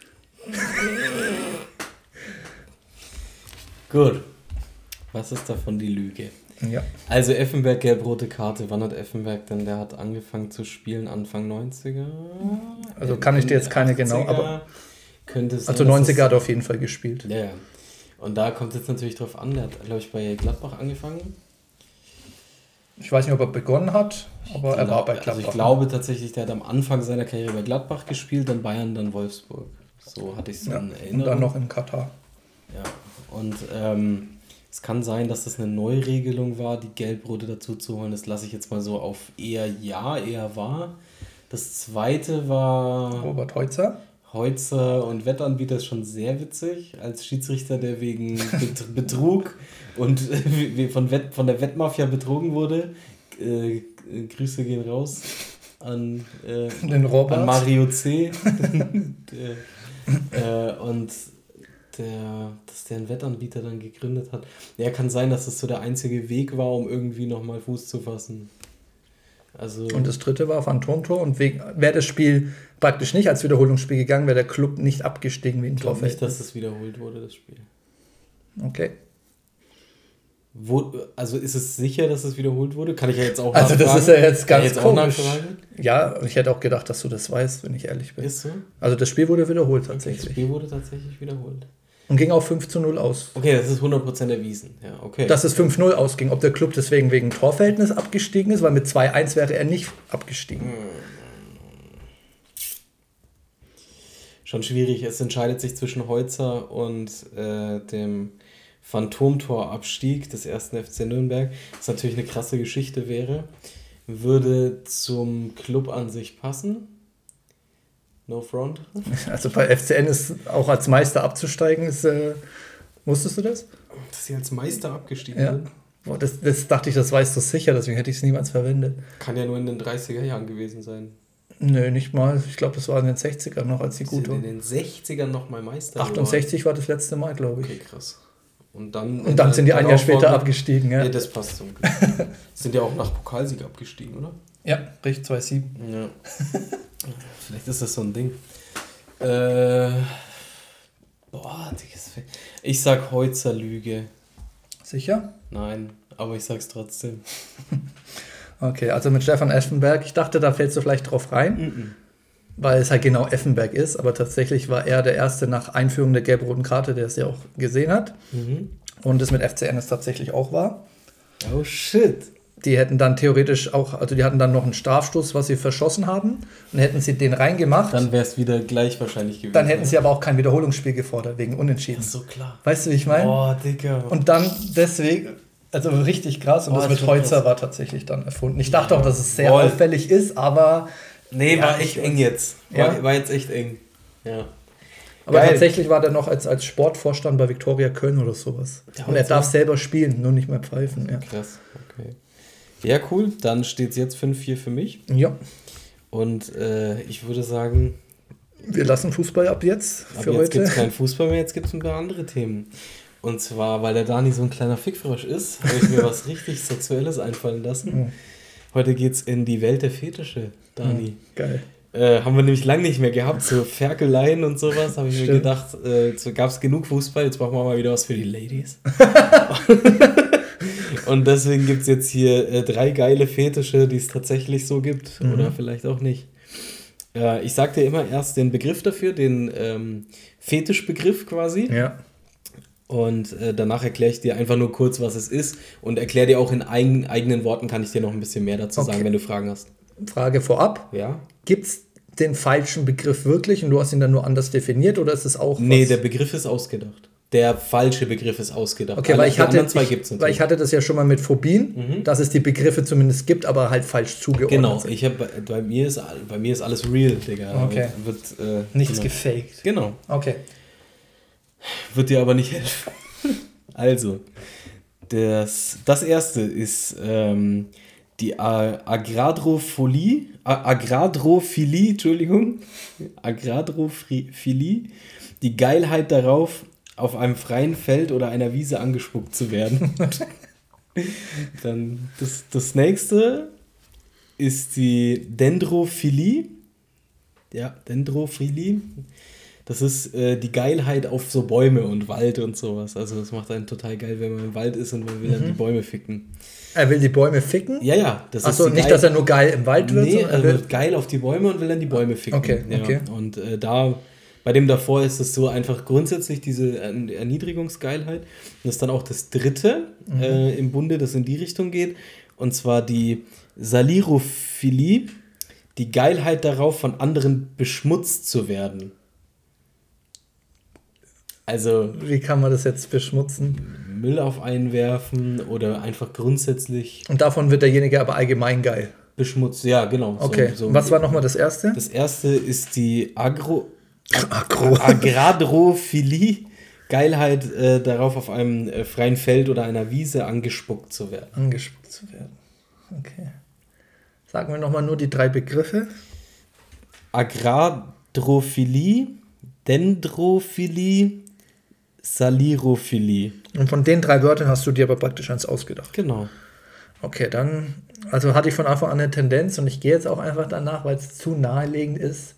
Gut. Was ist davon die Lüge? Ja. Also Effenberg, gelb-rote Karte. Wann hat Effenberg denn? Der hat angefangen zu spielen Anfang 90er. Also kann ich dir jetzt keine genau, aber könnte sein, also 90er hat er auf jeden Fall gespielt. Ja. Und da kommt es jetzt natürlich drauf an. Der hat, glaube ich, bei Gladbach angefangen. Ich weiß nicht, ob er begonnen hat, aber er war bei Gladbach. Also ich glaube tatsächlich, der hat am Anfang seiner Karriere bei Gladbach gespielt, dann Bayern, dann Wolfsburg. So hatte ich es in Erinnerung. Und dann noch in Katar. Ja, und es kann sein, dass das eine Neuregelung war, die Gelbrote dazu zu holen. Das lasse ich jetzt mal so auf eher wahr. Das zweite war... Robert Heutzer. Heutzer und Wettanbieter ist schon sehr witzig. Als Schiedsrichter, der wegen Betrug und von der Wettmafia betrogen wurde. Grüße gehen raus an den Robert. An Mario C. Und dass der einen Wettanbieter dann gegründet hat. Ja, kann sein, dass das so der einzige Weg war, um irgendwie nochmal Fuß zu fassen. Also und das dritte war Phantomtor und wäre das Spiel praktisch nicht als Wiederholungsspiel gegangen, wäre der Club nicht abgestiegen wie ein Torfeld. Nicht, dass das wiederholt wurde, das Spiel. Okay. Also ist es sicher, dass es wiederholt wurde? Kann ich ja jetzt auch Also das ist ja jetzt ganz komisch. Nachfragen? Ja, ich hätte auch gedacht, dass du das weißt, wenn ich ehrlich bin. Ist so? Also das Spiel wurde wiederholt tatsächlich. Das Spiel wurde tatsächlich wiederholt. Und ging auch 5-0 aus. Okay, das ist 100% erwiesen. Ja, okay. Dass es 5-0 ausging. Ob der Club deswegen wegen Torverhältnis abgestiegen ist, weil mit 2-1 wäre er nicht abgestiegen. Schon schwierig. Es entscheidet sich zwischen Holzer und dem Phantomtorabstieg des 1. FC Nürnberg. Was natürlich eine krasse Geschichte wäre. Würde zum Club an sich passen. No front. Also bei FCN ist auch als Meister abzusteigen. Wusstest du das? Dass sie als Meister abgestiegen Ja. sind? Boah, das dachte ich, das weißt du sicher, deswegen hätte ich es niemals verwendet. Kann ja nur in den 30er Jahren gewesen sein. Nö, nicht mal. Ich glaube, das war in den 60ern noch, als sie gut Sind waren. in den 60ern nochmal Meister 68 war das letzte Mal, glaube ich. Okay, krass. Und dann sind die ein Jahr später folgenden- abgestiegen, ja. Ja, das passt zum Glück. Sind ja auch nach Pokalsieg abgestiegen, oder? Ja, richtig, 2-7. Ja. Vielleicht ist das so ein Ding. Ich sag Holzer Lüge. Sicher? Nein, aber ich sag's trotzdem. Okay, also mit Stefan Effenberg, ich dachte, da fällst du vielleicht drauf rein, weil es halt genau Effenberg ist, aber tatsächlich war er der Erste nach Einführung der gelb-roten Karte, der es ja auch gesehen hat. Und das mit FCN ist tatsächlich auch wahr. Oh shit. Die hätten dann theoretisch auch, also die hatten dann noch einen Strafstoß, was sie verschossen haben, und hätten sie den reingemacht. Dann wär's wieder gleich wahrscheinlich gewesen. Dann hätten sie aber auch kein Wiederholungsspiel gefordert, wegen Unentschieden. Das ist so klar. Weißt du, wie ich meine? Oh, Digga. Und dann deswegen, also richtig krass, und Oh, das das mit wird Holzer krass. war tatsächlich dann erfunden. Ich dachte auch, dass es sehr Voll. auffällig ist, aber... Nee, Ja, war echt eng jetzt. Ja. War jetzt echt eng. Ja. Aber Geil. tatsächlich war der noch als Sportvorstand bei Viktoria Köln oder sowas. Ja, Und er und darf so. selber spielen, nur nicht mehr pfeifen. Ja, Krass, okay. Ja, cool. Dann steht es jetzt 5-4 für mich. ja. Und ich würde sagen, Wir lassen Fußball ab jetzt ab für jetzt heute. gibt es keinen Fußball mehr, jetzt gibt es ein paar andere Themen. Und zwar, weil der Dani so ein kleiner Fickfrosch ist, habe ich mir was richtig Sexuelles einfallen lassen. Heute geht es in die Welt der Fetische, Dani. Geil. Haben wir nämlich lange nicht mehr gehabt, so Ferkeleien und sowas. Habe ich mir Stimmt. gedacht, so gab es genug Fußball, jetzt brauchen wir mal wieder was für die Ladies. Und deswegen gibt es jetzt hier 3 geile Fetische, die es tatsächlich so gibt. Oder vielleicht auch nicht. Ich sag dir immer erst den Begriff dafür, den Fetischbegriff quasi. Ja. Und danach erkläre ich dir einfach nur kurz, was es ist. Und erkläre dir auch in eigenen Worten, kann ich dir noch ein bisschen mehr dazu sagen, Okay. wenn du Fragen hast. Frage vorab. Ja? Gibt es den falschen Begriff wirklich und du hast ihn dann nur anders definiert oder ist es auch Nee, was? der Begriff ist ausgedacht. Der falsche Begriff ist ausgedacht. Okay, Alle weil ich anderen hatte, zwei gibt's weil natürlich. ich hatte das ja schon mal mit Phobien, dass es die Begriffe zumindest gibt, aber halt falsch zugeordnet Genau, sind. bei mir ist alles real, Digga. Okay. Nichts genau. gefaked. Genau. Okay. Wird dir aber nicht helfen. Also, das erste ist die Agradrophilie, Entschuldigung, Agradrophilie, die Geilheit darauf, auf einem freien Feld oder einer Wiese angespuckt zu werden. Dann das nächste ist die Dendrophilie. Ja, Dendrophilie. Das ist die Geilheit auf so Bäume und Wald und sowas. Also das macht einen total geil, wenn man im Wald ist und man will dann die Bäume ficken. Er will die Bäume ficken? Ja. Das Achso, ist die nicht, dass er nur geil im Wald wird, Nee, sondern er er will... wird geil auf die Bäume und will dann die Bäume ficken. Okay, ja. okay. Und bei dem davor ist es so einfach grundsätzlich diese Erniedrigungsgeilheit. Das ist dann auch das dritte im Bunde, das in die Richtung geht. Und zwar die Salirophilie, die Geilheit darauf, von anderen beschmutzt zu werden. Also Wie kann man das jetzt beschmutzen? Müll auf einwerfen oder einfach grundsätzlich Und davon wird derjenige aber allgemein geil. beschmutzt. Ja, genau. Okay, So, was war nochmal das erste? Das erste ist die Agradrophilie, Geilheit darauf, auf einem freien Feld oder einer Wiese angespuckt zu werden. Angespuckt zu werden. Okay. Sagen wir nochmal nur die 3 Begriffe. Agradrophilie, Dendrophilie, Salirophilie. Und von den 3 Wörtern hast du dir aber praktisch eins ausgedacht. Genau. Okay, dann, also hatte ich von Anfang an eine Tendenz und ich gehe jetzt auch einfach danach, weil es zu naheliegend ist,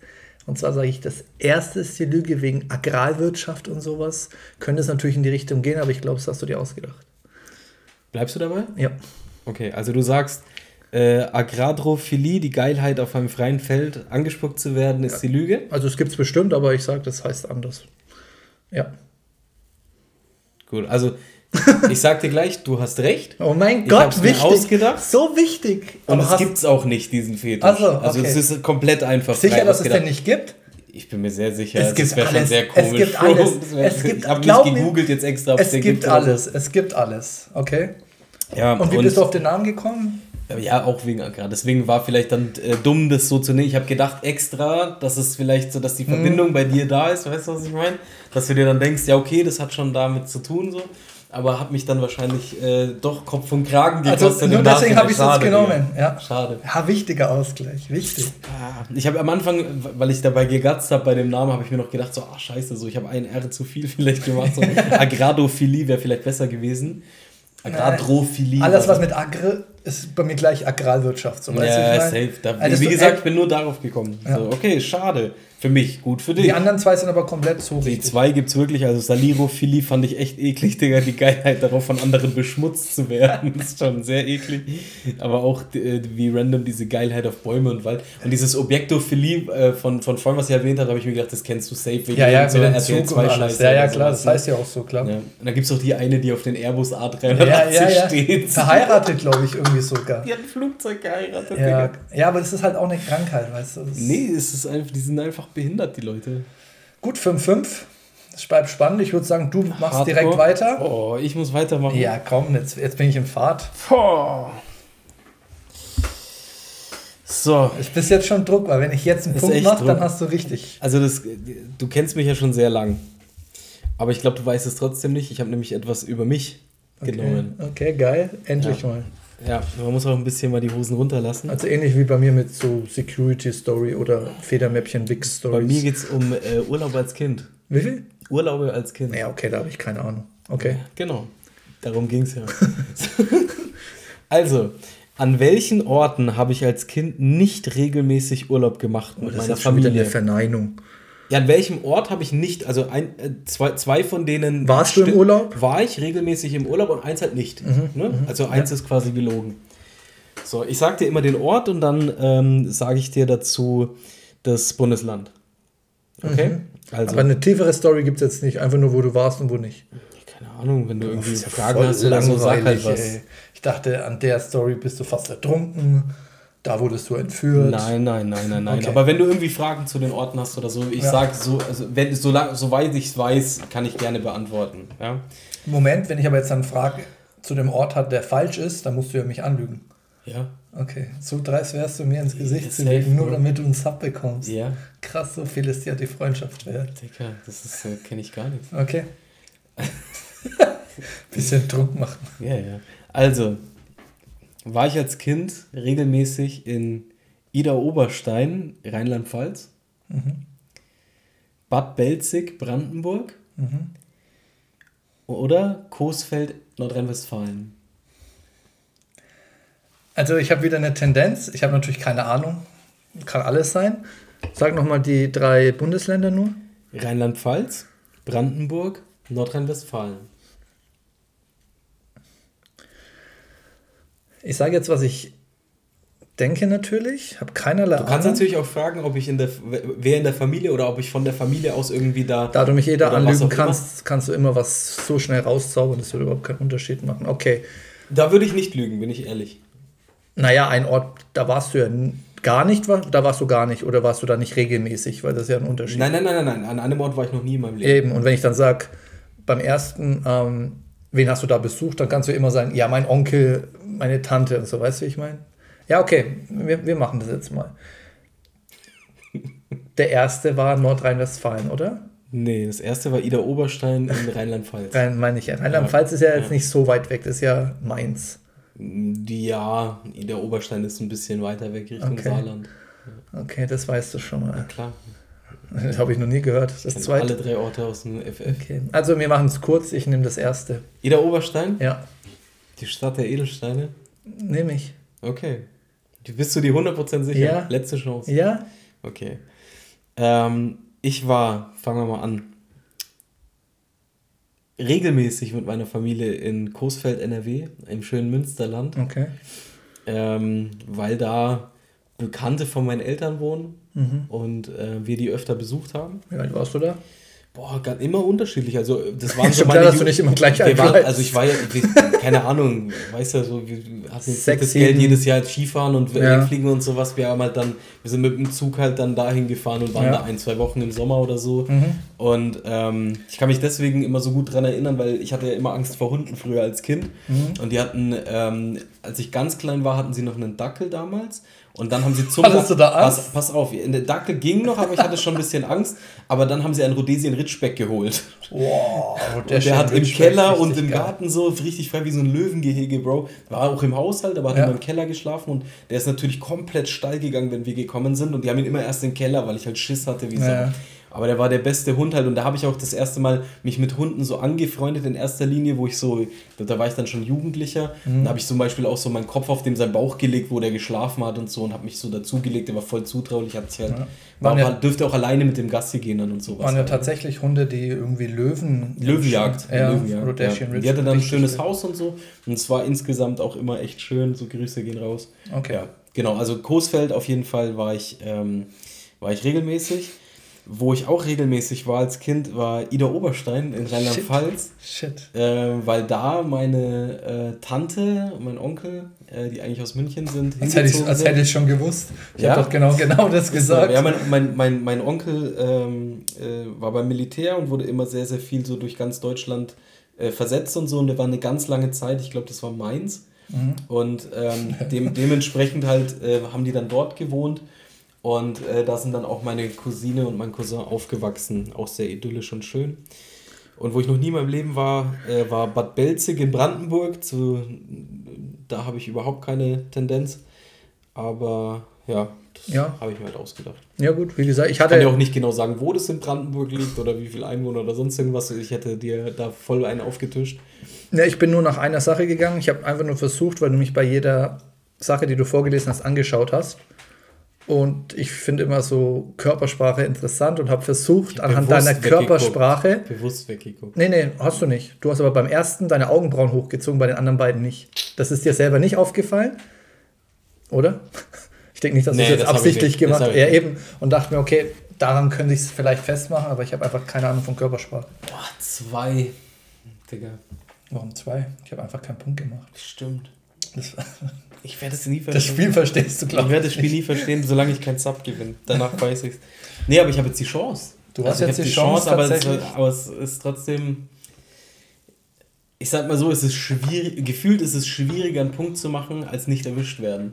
Und zwar sage ich, das erste ist die Lüge wegen Agrarwirtschaft und sowas. Könnte es natürlich in die Richtung gehen, aber ich glaube, das hast du dir ausgedacht. Bleibst du dabei? Ja. Okay, also du sagst, Agradrophilie, die Geilheit auf einem freien Feld angespuckt zu werden, ist die Lüge? Also es gibt es bestimmt, aber ich sage, das heißt anders. Ja. Gut, also ich sag dir gleich, du hast recht. Oh mein Ich Gott, hab's mir wichtig. ausgedacht. So wichtig. Und Aber es gibt es auch nicht, diesen Fetisch. Also okay. es ist komplett einfach. Sicher, frei dass es ausgedacht. den nicht gibt? Ich bin mir sehr sicher, Es gibt das wäre schon alles. sehr komisch. Es gibt alles. Ich habe glaub nicht mir, gegoogelt jetzt extra. ob Es den gibt oder alles. Es gibt alles. Okay. so. Ja, Und wie bist du auf den Namen gekommen? Ja, auch wegen Agra. Deswegen war vielleicht dann dumm, das so zu nehmen. Ich habe gedacht extra, dass es vielleicht so, dass die Verbindung bei dir da ist. Weißt du, was ich meine? Dass du dir dann denkst, ja okay, das hat schon damit zu tun so. Aber hat mich dann wahrscheinlich doch Kopf und Kragen gekostet. Also nur deswegen habe ich es jetzt genommen. Ja. Schade. Ja, wichtiger Ausgleich. Wichtig. Ich habe am Anfang, weil ich dabei gegatzt habe bei dem Namen, habe ich mir noch gedacht, so, scheiße, so, ich habe ein R zu viel vielleicht gemacht. So, Agradophilie wäre vielleicht besser gewesen. Agradrophilie. Alles, was mit Agri ist bei mir gleich Agrarwirtschaft. So, weißt du, Ja, ich mein? safe. Da, Also wie du- gesagt, ich bin nur darauf gekommen. Ja. So, okay, schade. Für mich, gut für dich. Die anderen zwei sind aber komplett so Die richtig. zwei gibt's wirklich, also Salirophilie fand ich echt eklig, Digga, die Geilheit darauf, von anderen beschmutzt zu werden, ist schon sehr eklig. Aber auch wie random diese Geilheit auf Bäume und Wald. Und dieses Objektophilie von vorhin, was ich erwähnt habe, habe ich mir gedacht, das kennst du safe. Wegen Ja, so mit dem RTL Zug und alles. Scheiße Ja, oder klar, sowas, das ne? heißt ja auch so, klar. Ja. Und dann gibt's auch die eine, die auf den Airbus A380 steht. Verheiratet, glaube ich, irgendwie sogar. Die hat ein Flugzeug geheiratet, Ja, Digga. ja, aber das ist halt auch eine Krankheit, weißt du. Das Nee, es ist einfach, die sind einfach behindert, die Leute. Gut, 5-5. Das bleibt spannend. Ich würde sagen, du machst Hardcore. direkt weiter. Oh, ich muss weitermachen. Ja, komm, jetzt bin ich im Fahrt. Boah. So, Ich bin jetzt schon Druck, weil wenn ich jetzt einen Ist Punkt echt mache, dann Druck. hast du richtig. also du kennst mich ja schon sehr lang. Aber ich glaube, du weißt es trotzdem nicht. Ich habe nämlich etwas über mich genommen. Okay, geil. Endlich Ja. mal. Ja, man muss auch ein bisschen mal die Hosen runterlassen. Also ähnlich wie bei mir mit so Security Story oder Federmäppchen Wix Bei Stories. mir geht es um Urlaub als Kind. Wie viel? Urlaube als Kind. Ja, okay, da habe ich keine Ahnung. Okay. Genau, darum ging es ja. Also, an welchen Orten habe ich als Kind nicht regelmäßig Urlaub gemacht mit Das meiner ist schon wieder Familie? eine Verneinung. Ja, an welchem Ort habe ich nicht, also zwei von denen... Warst du im Urlaub? War ich regelmäßig im Urlaub und eins halt nicht. Ne? Also eins ist quasi gelogen. So, ich sag dir immer den Ort und dann sage ich dir dazu das Bundesland. Okay? Also, Aber eine tiefere Story gibt es jetzt nicht. Einfach nur, wo du warst und wo nicht. keine Ahnung, wenn du irgendwie Das ist ja Fragen voll hast oder so, sag halt langweilig, was. ey. Ich dachte, an der Story bist du fast ertrunken. Da wurdest du entführt. Nein. Okay. Aber wenn du irgendwie Fragen zu den Orten hast oder so, ich Ja. sag so, also soweit ich es weiß, kann ich gerne beantworten. Ja? Moment, wenn ich aber jetzt dann frage zu dem Ort hat, der falsch ist, dann musst du ja mich anlügen. Ja. Okay, so dreist wärst du mir ins Gesicht zu safe, lügen, nur Bro. damit du einen Sub bekommst. Ja. Krass, so viel ist ja die Freundschaft wert. Digga, das ist, kenne ich gar nicht. Okay. Bisschen Druck machen. Ja. Also, war ich als Kind regelmäßig in Ida-Oberstein, Rheinland-Pfalz, Bad Belzig, Brandenburg oder Coesfeld, Nordrhein-Westfalen? Also ich habe wieder eine Tendenz. Ich habe natürlich keine Ahnung. Kann alles sein. Sag nochmal die 3 Bundesländer nur. Rheinland-Pfalz, Brandenburg, Nordrhein-Westfalen. Ich sage jetzt, was ich denke natürlich. Habe keinerlei Du kannst Ahnung. natürlich auch fragen, ob ich wer in der Familie oder ob ich von der Familie aus irgendwie da... Da du mich jeder oder was anlügen auch immer. kannst, kannst du immer was so schnell rauszaubern. Das würde überhaupt keinen Unterschied machen. Okay. Da würde ich nicht lügen, bin ich ehrlich. Naja, ein Ort, da warst du ja gar nicht, da warst du gar nicht. Oder warst du da nicht regelmäßig, weil das ist ja ein Unterschied. Nein. An einem Ort war ich noch nie in meinem Leben. Eben, und wenn ich dann sage, beim ersten, wen hast du da besucht, dann kannst du immer sagen, ja, mein Onkel, meine Tante und so, weißt du, wie ich meine? Ja, okay, wir machen das jetzt mal. Der erste war Nordrhein-Westfalen, oder? Nee, das erste war Ida Oberstein in Rheinland-Pfalz. Meine ich ja. Rheinland-Pfalz ist ja jetzt Ja. nicht so weit weg, das ist ja Mainz. Ja, Ida Oberstein ist ein bisschen weiter weg Richtung Okay. Saarland. Okay, das weißt du schon mal. Klar. Das habe ich noch nie gehört. Das Ich kenne zweite. alle 3 Orte aus dem FF. Okay. Also wir machen es kurz, ich nehme das erste. Ida Oberstein? Ja, Die Stadt der Edelsteine? nehme ich. Okay. Bist du dir 100% sicher? Ja. Letzte Chance. Ja? Okay. Ich war, fangen wir mal an, regelmäßig mit meiner Familie in Coesfeld, NRW, im schönen Münsterland, Okay. Weil da Bekannte von meinen Eltern wohnen und wir die öfter besucht haben. Wie alt warst du da? Boah, immer unterschiedlich. Also das waren Ist so schon meine klar, dass du nicht immer gleich alt bleibst. Also ich war ja, keine Ahnung, weißt ja so, wir hatten jetzt 6, nicht das Geld 7. jedes Jahr halt Skifahren und Ja. wegfliegen und sowas. Wir sind mit dem Zug halt dann dahin gefahren und waren Ja. da 1-2 Wochen im Sommer oder so. Und ich kann mich deswegen immer so gut dran erinnern, weil ich hatte ja immer Angst vor Hunden früher als Kind. Und die hatten, als ich ganz klein war, hatten sie noch einen Dackel damals. Und dann haben sie zum Hattest du da Angst? Pass auf, der Dackel ging noch, aber ich hatte schon ein bisschen Angst. Aber dann haben sie einen Rhodesian Ritschbeck geholt. Wow, Und der hat im Keller und im Garten so richtig frei wie so ein Löwengehege, Bro. War auch im Haushalt, aber hat immer im Keller geschlafen. Und der ist natürlich komplett steil gegangen, wenn wir gekommen sind. Und die haben ihn immer erst im Keller, weil ich halt Schiss hatte wie so. Ja. Aber der war der beste Hund halt. Und da habe ich auch das erste Mal mich mit Hunden so angefreundet in erster Linie, wo ich so, da war ich dann schon Jugendlicher. Da habe ich zum Beispiel auch so meinen Kopf auf dem seinen Bauch gelegt, wo der geschlafen hat und so und habe mich so dazugelegt. Der war voll zutraulich, hat sich halt, dürfte auch alleine mit dem Gassi gehen dann und sowas. Waren ja tatsächlich Hunde, die irgendwie Löwenjagd. Rhodesian Ridgeback. Die hatte dann ein schönes Haus und so. Und es war insgesamt auch immer echt schön. So Grüße gehen raus. Okay. Ja, genau. Also Coesfeld auf jeden Fall war ich regelmäßig. Wo ich auch regelmäßig war als Kind, war Ida Oberstein in Rheinland-Pfalz. Shit. Weil da meine Tante und mein Onkel, die eigentlich aus München sind, Als hätte ich schon gewusst. Ich habe doch genau das gesagt. Ja, mein Onkel war beim Militär und wurde immer sehr, sehr viel so durch ganz Deutschland versetzt und so. Und der war eine ganz lange Zeit, ich glaube, das war Mainz. Und dementsprechend halt haben die dann dort gewohnt. Und da sind dann auch meine Cousine und mein Cousin aufgewachsen. Auch sehr idyllisch und schön. Und wo ich noch nie in meinem Leben war, war Bad Belzig in Brandenburg. Da habe ich überhaupt keine Tendenz. Aber ja, das habe ich mir halt ausgedacht. Ja gut, wie gesagt, ich kann ja auch nicht genau sagen, wo das in Brandenburg liegt oder wie viele Einwohner oder sonst irgendwas. Ich hätte dir da voll einen aufgetischt. Ja, ich bin nur nach einer Sache gegangen. Ich habe einfach nur versucht, weil du mich bei jeder Sache, die du vorgelesen hast, angeschaut hast. Und ich finde immer so Körpersprache interessant und habe versucht, anhand deiner Körpersprache... Bewusst weggeguckt. Nee, hast du nicht. Du hast aber beim ersten deine Augenbrauen hochgezogen, bei den anderen beiden nicht. Das ist dir selber nicht aufgefallen? Oder? Ich denke nicht, dass du es jetzt absichtlich gemacht hast. Ja, eben. Und dachte mir, okay, daran könnte ich es vielleicht festmachen, aber ich habe einfach keine Ahnung von Körpersprache. Boah, 2. Digga. Warum 2? Ich habe einfach keinen Punkt gemacht. Stimmt. Ich werde es nie verstehen. Das Spiel verstehst du, glaube ich. Ich werde das Spiel nie verstehen, solange ich keinen Sub gewinne. Danach weiß ich es. Nee, aber ich habe jetzt die Chance. Du hast jetzt die Chance, aber es ist trotzdem... Ich sag mal so, es ist schwierig, gefühlt ist es schwieriger, einen Punkt zu machen, als nicht erwischt werden.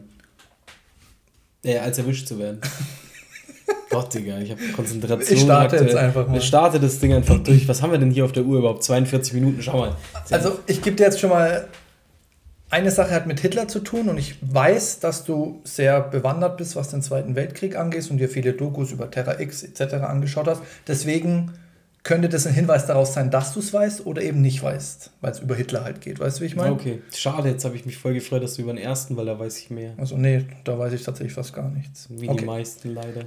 Als erwischt zu werden. Gott, Digga, ich habe Konzentration. Ich starte jetzt einfach mal. Ich starte das Ding einfach durch. Was haben wir denn hier auf der Uhr überhaupt? 42 Minuten, schau mal. Also, ich gebe dir jetzt schon mal... Eine Sache hat mit Hitler zu tun und ich weiß, dass du sehr bewandert bist, was den Zweiten Weltkrieg angeht und dir viele Dokus über Terra X etc. angeschaut hast. Deswegen könnte das ein Hinweis daraus sein, dass du es weißt oder eben nicht weißt, weil es über Hitler halt geht. Weißt du, wie ich meine? Okay, schade, jetzt habe ich mich voll gefreut, dass du über den ersten, weil da weiß ich mehr. Also nee, da weiß ich tatsächlich fast gar nichts. Wie die meisten leider.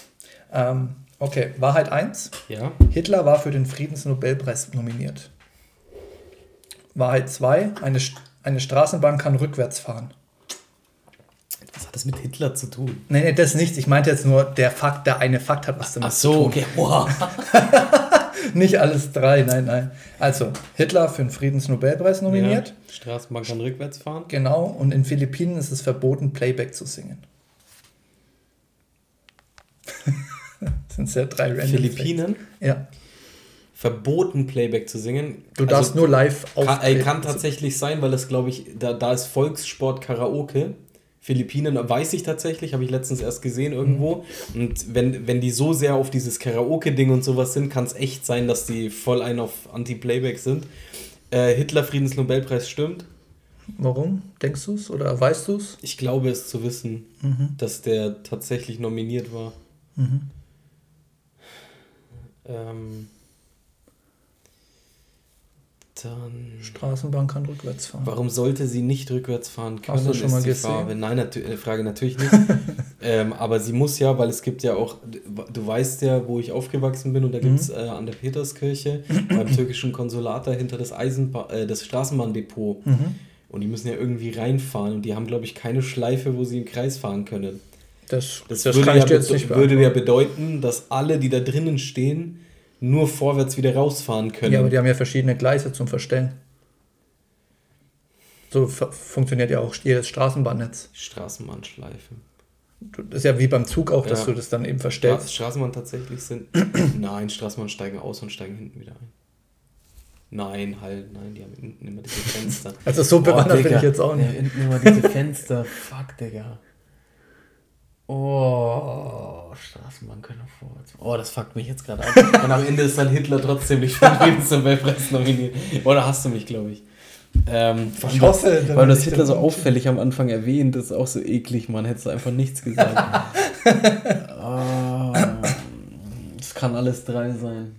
Okay, Wahrheit 1. Ja. Hitler war für den Friedensnobelpreis nominiert. Wahrheit 2. Eine Straßenbahn kann rückwärts fahren. Was hat das mit Hitler zu tun? Nee, das nicht. Ich meinte jetzt nur, der eine Fakt hat was damit zu tun. Okay. Boah. Nicht alles 3, nein. Also, Hitler für den Friedensnobelpreis nominiert. Ja, Straßenbahn kann rückwärts fahren. Genau, und in Philippinen ist es verboten, Playback zu singen. Das sind sehr 3 random Philippinen? Facts. Ja. Verboten, Playback zu singen. Du darfst nur live auftreten. Kann tatsächlich sein, weil das, glaube ich, da ist Volkssport Karaoke. Philippinen weiß ich tatsächlich, habe ich letztens erst gesehen irgendwo. Und wenn die so sehr auf dieses Karaoke-Ding und sowas sind, kann es echt sein, dass die voll ein auf Anti-Playback sind. Hitler Friedensnobelpreis stimmt. Warum? Denkst du es oder weißt du es? Ich glaube es zu wissen, dass der tatsächlich nominiert war. Dann... Straßenbahn kann rückwärts fahren. Warum sollte sie nicht rückwärts fahren können? Hast du schon mal gesehen? Farbe. Nein, Frage natürlich nicht. Aber sie muss ja, weil es gibt ja auch, du weißt ja, wo ich aufgewachsen bin und da gibt es an der Peterskirche beim türkischen Konsulat dahinter das Straßenbahndepot. Und die müssen ja irgendwie reinfahren und die haben, glaube ich, keine Schleife, wo sie im Kreis fahren können. Das würde ja bedeuten, dass alle, die da drinnen stehen, nur vorwärts wieder rausfahren können. Ja, aber die haben ja verschiedene Gleise zum Verstellen. So funktioniert ja auch jedes Straßenbahnnetz. Straßenbahnschleife. Das ist ja wie beim Zug auch, dass du das dann eben verstellst. Straßenbahn tatsächlich sind... Nein, Straßenbahn steigen aus und steigen hinten wieder ein. Nein, die haben hinten immer diese Fenster. Also so bewandert bin ich jetzt auch nicht. Ja, hinten immer diese Fenster. Fuck, Digga. Oh, Straßenbahn können vorwärts. Oh, das fuckt mich jetzt gerade ab. Und am Ende ist dann Hitler trotzdem nicht für den Friedensnobelpreis nominiert. Oder hast du mich, glaube ich. Ich hoffe, weil das Hitler so auffällig am Anfang erwähnt, das ist auch so eklig, man hätte einfach nichts gesagt. Das kann alles 3 sein.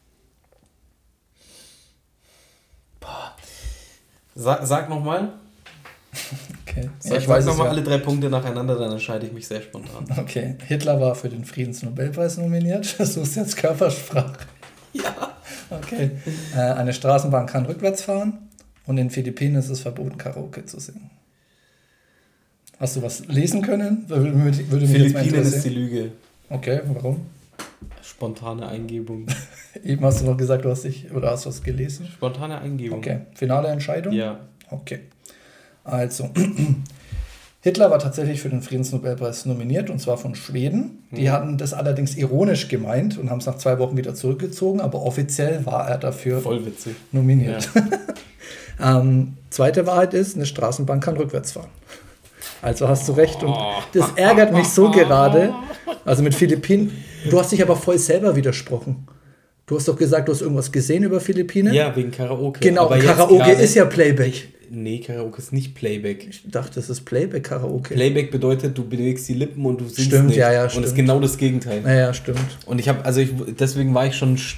Boah. Sag nochmal. Okay. Ich weiß nochmal alle 3 Punkte nacheinander, dann entscheide ich mich sehr spontan. Okay. Hitler war für den Friedensnobelpreis nominiert. Das ist jetzt Körpersprache. Ja. Okay. Eine Straßenbahn kann rückwärts fahren. Und in den Philippinen ist es verboten, Karaoke zu singen. Hast du was lesen können? Würde mich Philippinen ist die Lüge. Okay, warum? Spontane Eingebung. Eben hast du noch gesagt, du hast was gelesen. Spontane Eingebung. Okay, finale Entscheidung? Ja. Okay. Also, Hitler war tatsächlich für den Friedensnobelpreis nominiert, und zwar von Schweden. Die hatten das allerdings ironisch gemeint und haben es nach 2 Wochen wieder zurückgezogen, aber offiziell war er dafür voll witzig nominiert. Ja. Zweite Wahrheit ist, eine Straßenbahn kann rückwärts fahren. Also hast du recht. Und das ärgert mich so gerade. Also mit Philippinen. Du hast dich aber voll selber widersprochen. Du hast doch gesagt, du hast irgendwas gesehen über Philippinen. Ja, wegen Karaoke. Genau, aber Karaoke ist ja Playback. Nee, Karaoke ist nicht Playback. Ich dachte, das ist Playback-Karaoke. Playback bedeutet, du bewegst die Lippen und du singst nicht. Ja, stimmt. Und das ist genau das Gegenteil. Ja, stimmt. Und deswegen war ich schon...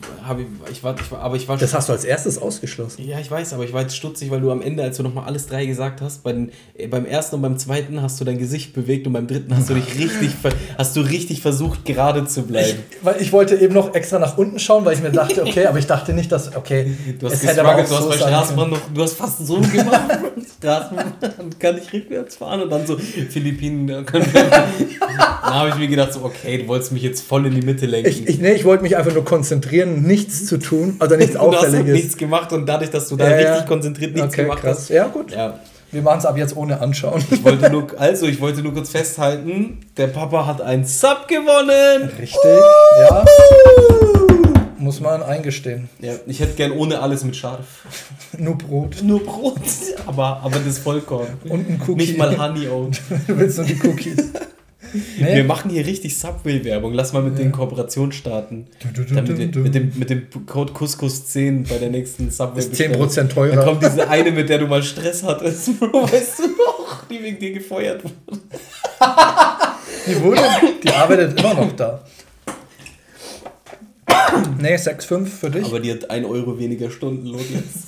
Das hast du als erstes ausgeschlossen. Ja, ich weiß, aber ich war jetzt stutzig, weil du am Ende, als du nochmal alles 3 gesagt hast, beim ersten und beim zweiten hast du dein Gesicht bewegt und beim dritten hast du dich richtig versucht, gerade zu bleiben. Ich wollte eben noch extra nach unten schauen, weil ich mir dachte, okay, aber ich dachte nicht, dass, okay, du hast gestruggelt, du hast bei Straßenbahn noch, du hast fast so gemacht, Straßenbahn kann ich rückwärts fahren und dann so Philippinen, dann habe ich mir gedacht, so, okay, du wolltest mich jetzt voll in die Mitte lenken. Ich wollte mich einfach nur konzentrieren, nichts zu tun, also nichts Auffälliges. Du hast halt nichts gemacht und dadurch, dass du da richtig konzentriert nichts gemacht hast. Ja, gut. Ja. Wir machen es ab jetzt ohne anschauen. Ich wollte nur kurz festhalten, der Papa hat einen Sub gewonnen. Richtig, ja. Muss man eingestehen. Ja, ich hätte gern ohne alles mit Scharf. Nur Brot. Aber das Vollkorn. Und ein Cookie. Nicht mal Honey Oat. Du willst nur die Cookies. Nee. Wir machen hier richtig Subway-Werbung. Lass mal mit den Kooperationen starten. Mit dem Code Couscous10 bei der nächsten Subway. Ist 10% teurer. Dann kommt diese eine, mit der du mal Stress hattest, Bro, weißt du noch, die wegen dir gefeuert wurde. Die arbeitet immer noch da. Nee, 6,5 für dich. Aber die hat 1 Euro weniger Stundenlohn jetzt.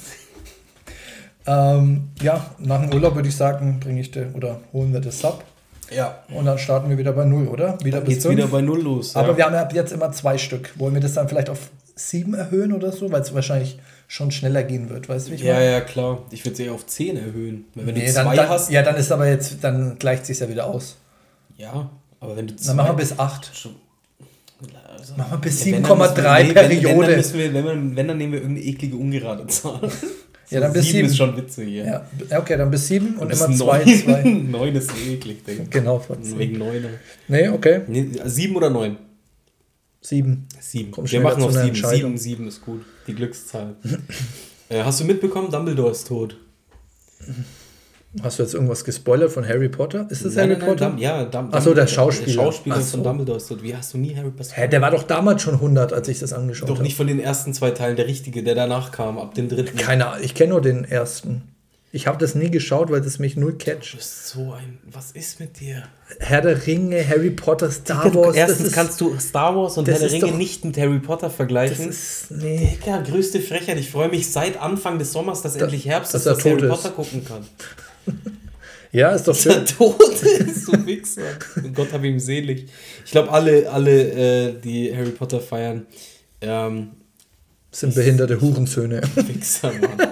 Ja, nach dem Urlaub würde ich sagen, holen wir das Sub. Ja. Und dann starten wir wieder bei 0, oder? Dann geht's wieder bei 0 los. Aber wir haben ab jetzt immer 2 Stück. Wollen wir das dann vielleicht auf 7 erhöhen oder so? Weil es wahrscheinlich schon schneller gehen wird, weißt du, wie ich meine? Ja, klar. Ich würde es eher auf 10 erhöhen. Wenn du 2 hast... Ja, dann ist aber jetzt, dann gleicht es sich ja wieder aus. Ja, aber wenn du 2... Dann machen wir bis 8. Machen wir bis 7,3 Periode. Wenn, dann nehmen wir irgendeine eklige ungerade Zahl. Ja, dann bis 7 ist schon witzig hier. Ja, okay, dann bis 7 und immer 2. 9 ist eklig, denke ich. Genau, von 10. Wegen 9. Nee, okay. 7 oder 9? 7. Wir machen auf 7. 7 ist gut. Die Glückszahl. Hast du mitbekommen, Dumbledore ist tot? Hast du jetzt irgendwas gespoilert von Harry Potter? Ist das Harry Potter? Achso, der Schauspieler. Der Schauspieler von Dumbledore ist tot. Wie hast du nie Harry Potter? Hä, der war doch damals schon 100, als ich das angeschaut habe. Doch nicht von den ersten 2 Teilen, der richtige, der danach kam, ab dem 3. Keine Ahnung, ich kenne nur den ersten. Ich habe das nie geschaut, weil das mich null catcht. Du bist so ein... Was ist mit dir? Herr der Ringe, Harry Potter, Star Wars. Erstens kannst du Star Wars und Herr der Ringe nicht mit Harry Potter vergleichen. Das ist... Nee. Digga, größte Frechheit. Ich freue mich seit Anfang des Sommers, dass endlich Herbst ist, dass dass Harry Potter gucken kann. Ja, ist doch schön. Der Tod ist so Wichser. Gott hab ihm selig. Ich glaube, alle, die Harry Potter feiern, sind behinderte Hurensöhne. Wichser, Mann.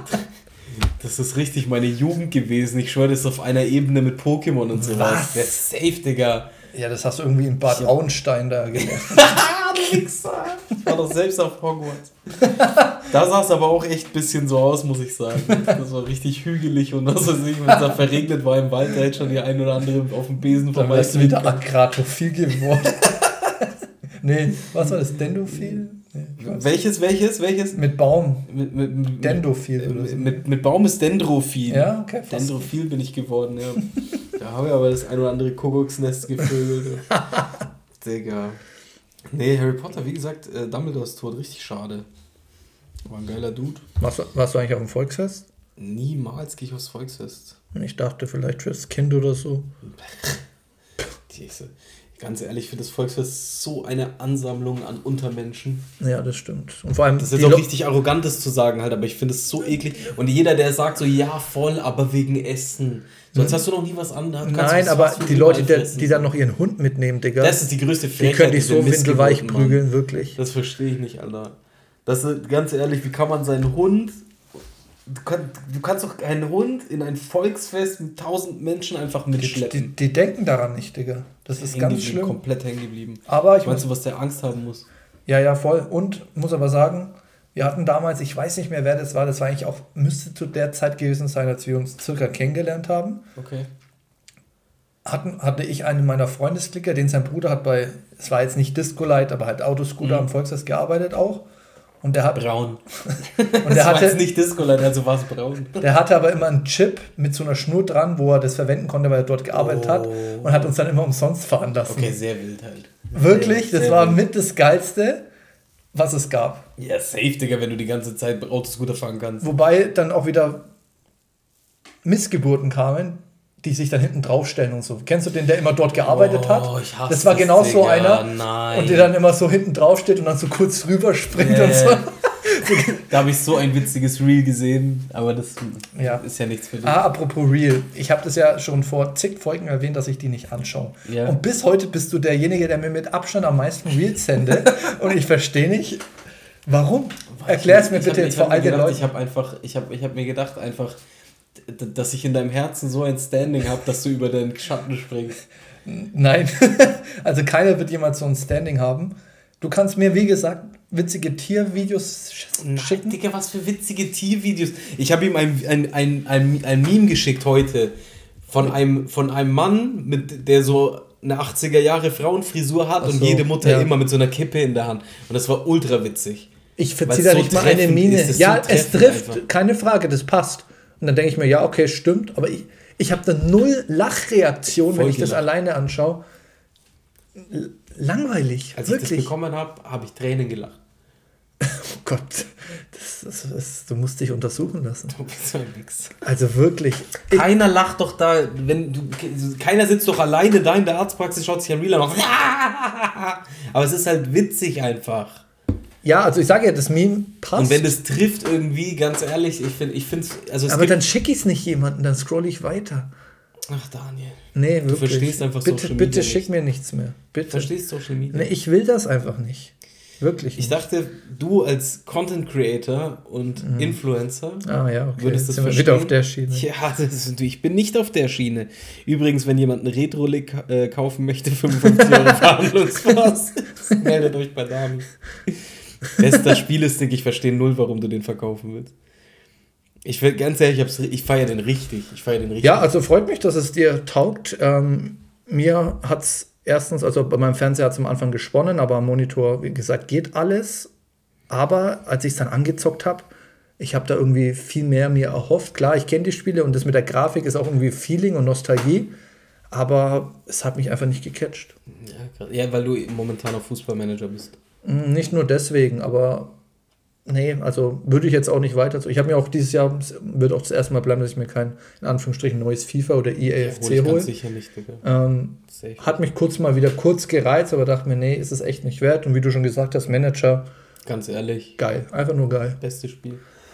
Das ist richtig meine Jugend gewesen. Ich schwöre, das ist auf einer Ebene mit Pokémon und sowas. Was? Der ist safe, Digga. Ja, das hast du irgendwie in Bad Auenstein da gelernt. Du Wichser. Ich war doch selbst auf Hogwarts. Da sah es aber auch echt ein bisschen so aus, muss ich sagen. Das war richtig hügelig und was weiß ich, wenn es da verregnet war im Wald, da hätte schon die ein oder andere auf dem Besen vorbei. Da bist du wieder akratophil geworden. Nee, was war das? Dendophil? Nee, welches? Mit Baum. Mit Dendophil oder so. Mit Baum ist Dendrophil. Ja, okay. Dendrophil bin ich geworden, ja. Da habe ich aber das ein oder andere Kuckucksnest gevögelt. Digga. Nee, Harry Potter, wie gesagt, Dumbledore ist tot, richtig schade. War ein geiler Dude. Warst du eigentlich auf dem Volksfest? Niemals gehe ich aufs Volksfest. Ich dachte vielleicht fürs Kind oder so. Diese. Ganz ehrlich, ich finde das Volksfest so eine Ansammlung an Untermenschen. Ja, das stimmt. Und vor allem das ist jetzt auch richtig Arrogantes zu sagen halt, aber ich finde es so eklig. Und jeder, der sagt so, ja voll, aber wegen Essen. Sonst hast du noch nie was anderes. Nein, aber die Leute, die dann noch ihren Hund mitnehmen, Digga. Das ist die größte Frechheit. Die können dich so windelweich prügeln, wirklich. Das verstehe ich nicht, Alter. Das ist, ganz ehrlich, wie kann man seinen Hund... Du kannst doch einen Hund in ein Volksfest mit 1000 Menschen einfach mitschleppen. Die denken daran nicht, Digga. Das ist ganz schlimm. Komplett hängen geblieben. Aber meinst du, was der Angst haben muss? Ja, voll. Und muss aber sagen, wir hatten damals, ich weiß nicht mehr, wer das war eigentlich auch, müsste zu der Zeit gewesen sein, als wir uns circa kennengelernt haben. Okay. Hatte ich einen meiner Freundesklicker, den sein Bruder hat es war jetzt nicht Disco-Light, aber halt Autoscooter am Volksfest gearbeitet auch. Und der hat braun. Und der hatte nicht Disco-Light, also war es braun. Der hatte aber immer einen Chip mit so einer Schnur dran, wo er das verwenden konnte, weil er dort gearbeitet hat und hat uns dann immer umsonst fahren lassen. Okay, sehr wild halt. Wirklich, das war mit das Geilste, was es gab. Ja, safe, Digga, wenn du die ganze Zeit Autoscooter fahren kannst. Wobei dann auch wieder Missgeburten kamen, die sich dann hinten draufstellen und so. Kennst du den, der immer dort gearbeitet hat? Ich hasse das war genau so einer. Nein. Und der dann immer so hinten drauf steht und dann so kurz rüberspringt und so. Da habe ich so ein witziges Reel gesehen, aber das ist ja nichts für dich. Apropos Reel. Ich habe das ja schon vor zig Folgen erwähnt, dass ich die nicht anschaue. Ja. Und bis heute bist du derjenige, der mir mit Abstand am meisten Reels sendet. Und ich verstehe nicht, warum. Erklär es mir bitte jetzt vor all den Leuten. Ich hab mir gedacht, dass ich in deinem Herzen so ein Standing habe, dass du über deinen Schatten springst. Nein, also keiner wird jemals so ein Standing haben. Du kannst mir, wie gesagt, witzige Tiervideos schicken. Digga, was für witzige Tiervideos. Ich habe ihm ein Meme geschickt heute von einem Mann, der so eine 80er-Jahre Frauenfrisur hat und jede Mutter immer mit so einer Kippe in der Hand. Und das war ultra witzig. Ich verziehe da nicht mal eine Miene. Ja, es trifft, einfach. Keine Frage, das passt. Und dann denke ich mir, ja, okay, stimmt, aber ich habe da null Lachreaktion, wenn ich das alleine anschaue. Langweilig, als wirklich. ich das bekommen habe, habe ich Tränen gelacht. Oh Gott, du musst dich untersuchen lassen. Du bist so ein Wichser. Also wirklich. Keiner lacht doch da, keiner sitzt doch alleine da in der Arztpraxis, schaut sich ein Reel an und aber es ist halt witzig einfach. Ja, also ich sage ja, das Meme passt. Und wenn das trifft irgendwie, ganz ehrlich, ich finde es... Also aber dann schicke ich es nicht jemandem, dann scroll ich weiter. Ach, Daniel. Nee, wirklich. Du verstehst einfach Social Media Bitte schick mir nichts mehr. Bitte. Du verstehst Social Media. Nee, ich will das einfach nicht. Wirklich nicht. Ich dachte, du als Content Creator und Influencer würdest das verstehen. Wieder auf der Schiene. Ja, ich bin nicht auf der Schiene. Übrigens, wenn jemand einen Retro-Lick kaufen möchte, 55 € Verhandlungsmaß, meldet euch bei Dami. Bester Spielestick, ich verstehe null, warum du den verkaufen willst. Ich will ganz ehrlich, ich feiere den richtig. Ja, also freut mich, dass es dir taugt. Mir hat es erstens, also bei meinem Fernseher hat es am Anfang gesponnen, aber am Monitor, wie gesagt, geht alles. Aber als ich es dann angezockt habe, ich habe da irgendwie viel mehr mir erhofft. Klar, ich kenne die Spiele und das mit der Grafik ist auch irgendwie Feeling und Nostalgie. Aber es hat mich einfach nicht gecatcht. Ja, weil du momentan auf Fußballmanager bist. Nicht nur deswegen, aber Nee, also würde ich jetzt auch nicht weiter. Ich habe mir auch dieses Jahr, wird auch das erste Mal bleiben, dass ich mir kein, in Anführungsstrichen, neues FIFA oder EAFC hole. Sicher nicht, Digga. Hat mich mal wieder kurz gereizt, aber dachte mir, nee, ist es echt nicht wert. Und wie du schon gesagt hast, Manager. Ganz ehrlich. Geil, einfach nur geil. Bestes Spiel.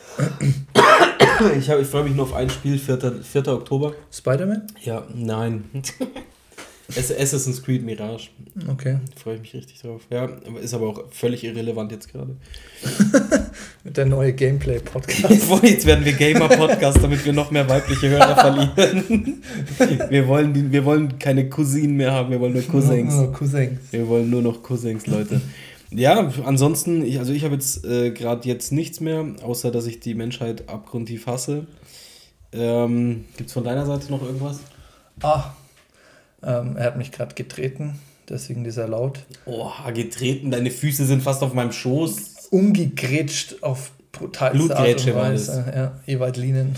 Ich freue mich nur auf ein Spiel, 4. Oktober. Spider-Man? Ja, nein. Assassin's Creed Mirage. Okay. Freue ich mich richtig drauf. Ja, ist aber auch völlig irrelevant jetzt gerade. Der neue Gameplay-Podcast. Jetzt werden wir Gamer-Podcast, damit wir noch mehr weibliche Hörer verlieren. Wir wollen keine Cousinen mehr haben, wir wollen nur Cousins. Nur Cousins. Wir wollen nur noch Cousins, Leute. Ja, ansonsten, ich habe jetzt gerade jetzt nichts mehr, außer dass ich die Menschheit abgrundtief hasse. Gibt es von deiner Seite noch irgendwas? Er hat mich gerade getreten, deswegen dieser Laut. Oh, getreten, deine Füße sind fast auf meinem Schoß. Umgegrätscht auf brutalste Art und Weise. Ja, Ewald Lienen.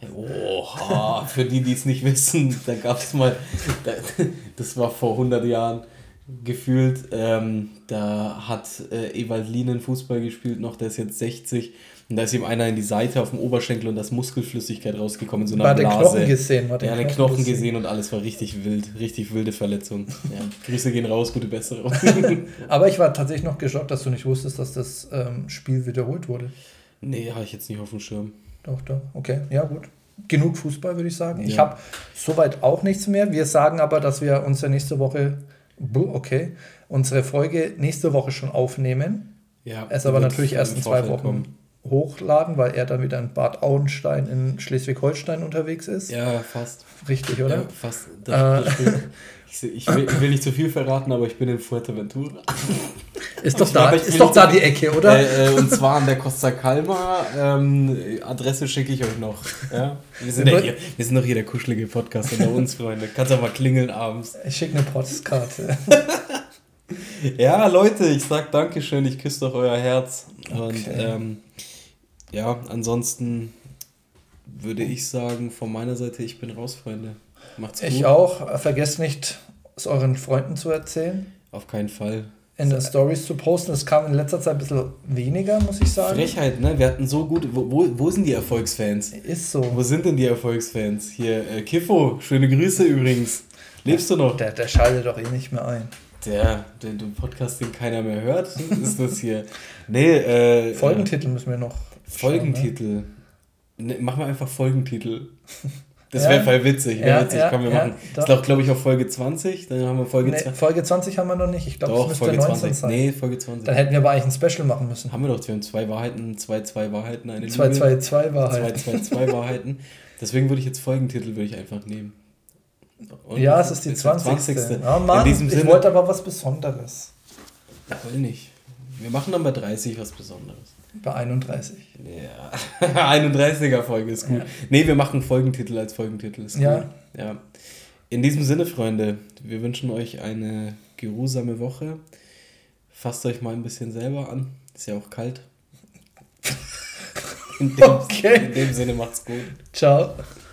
Oha, für die es nicht wissen, da gab es mal, das war vor 100 Jahren gefühlt, da hat Ewald Lienen Fußball gespielt noch, der ist jetzt 60 und da ist ihm einer in die Seite auf dem Oberschenkel und da ist Muskelflüssigkeit rausgekommen, so eine Blase. War der Knochen gesehen? Ja, den Knochen gesehen und alles war richtig wild, richtig wilde Verletzung. Ja, Grüße gehen raus, gute Besserung. Aber ich war tatsächlich noch geschockt, dass du nicht wusstest, dass das Spiel wiederholt wurde. Nee, habe ich jetzt nicht auf dem Schirm. Doch, okay, ja gut. Genug Fußball, würde ich sagen. Ja. Ich habe soweit auch nichts mehr. Wir sagen aber, dass wir uns ja nächste Woche, unsere Folge nächste Woche schon aufnehmen. Ja. Es aber natürlich erst in 2 Wochen hochladen, weil er dann wieder in Bad Auenstein in Schleswig-Holstein unterwegs ist. Ja, fast. Richtig, oder? Ja, fast. Ich will nicht zu viel verraten, aber ich bin in Fuerteventura. Ist doch da die Ecke, oder? Und zwar an der Costa Calma. Adresse schicke ich euch noch. Ja? Wir sind doch hier der kuschelige Podcast unter uns, Freunde. Kannst auch mal klingeln abends. Ich schicke eine Postkarte. Ja, Leute, ich sag Dankeschön, ich küsse doch euer Herz. Okay. Und ja, ansonsten würde ich sagen, von meiner Seite, ich bin raus, Freunde. Macht's gut. Ich auch. Vergesst nicht, es euren Freunden zu erzählen. Auf keinen Fall. In den Stories zu posten. Es kam in letzter Zeit ein bisschen weniger, muss ich sagen. Frechheit, ne? Wir hatten so gut. Wo sind die Erfolgsfans? Ist so. Wo sind denn die Erfolgsfans? Hier, Kiffo, schöne Grüße übrigens. Lebst du noch? Der schaltet doch eh nicht mehr ein. Den Podcast, den keiner mehr hört, ist das hier. Nee, Folgentitel müssen wir noch. Folgentitel. Ne, machen wir einfach Folgentitel. Das wäre voll witzig. Komm, wir machen. Das ist glaube ich, auf Folge 20. Dann haben wir Folge 20. Folge 20 haben wir noch nicht. Ich glaube, das müsste Folge 19 20 sein. Nee, Folge 20. Dann hätten wir aber eigentlich ein Special machen müssen. Haben wir doch. Wir haben 2 Wahrheiten, 2 Wahrheiten, eine Lüge. 2 Wahrheiten. 2 Wahrheiten. Deswegen würde ich jetzt Folgentitel einfach nehmen. Und ja, es ist die 20. Oh Mann, ich wollte aber was Besonderes. Ich will nicht. Wir machen dann bei 30 was Besonderes. Bei 31. Ja, 31er Folge ist gut. Ja. Nee, wir machen Folgentitel als Folgentitel. Ist ja. Ja. In diesem Sinne, Freunde, wir wünschen euch eine geruhsame Woche. Fasst euch mal ein bisschen selber an. Ist ja auch kalt. In dem Sinne, macht's gut. Ciao.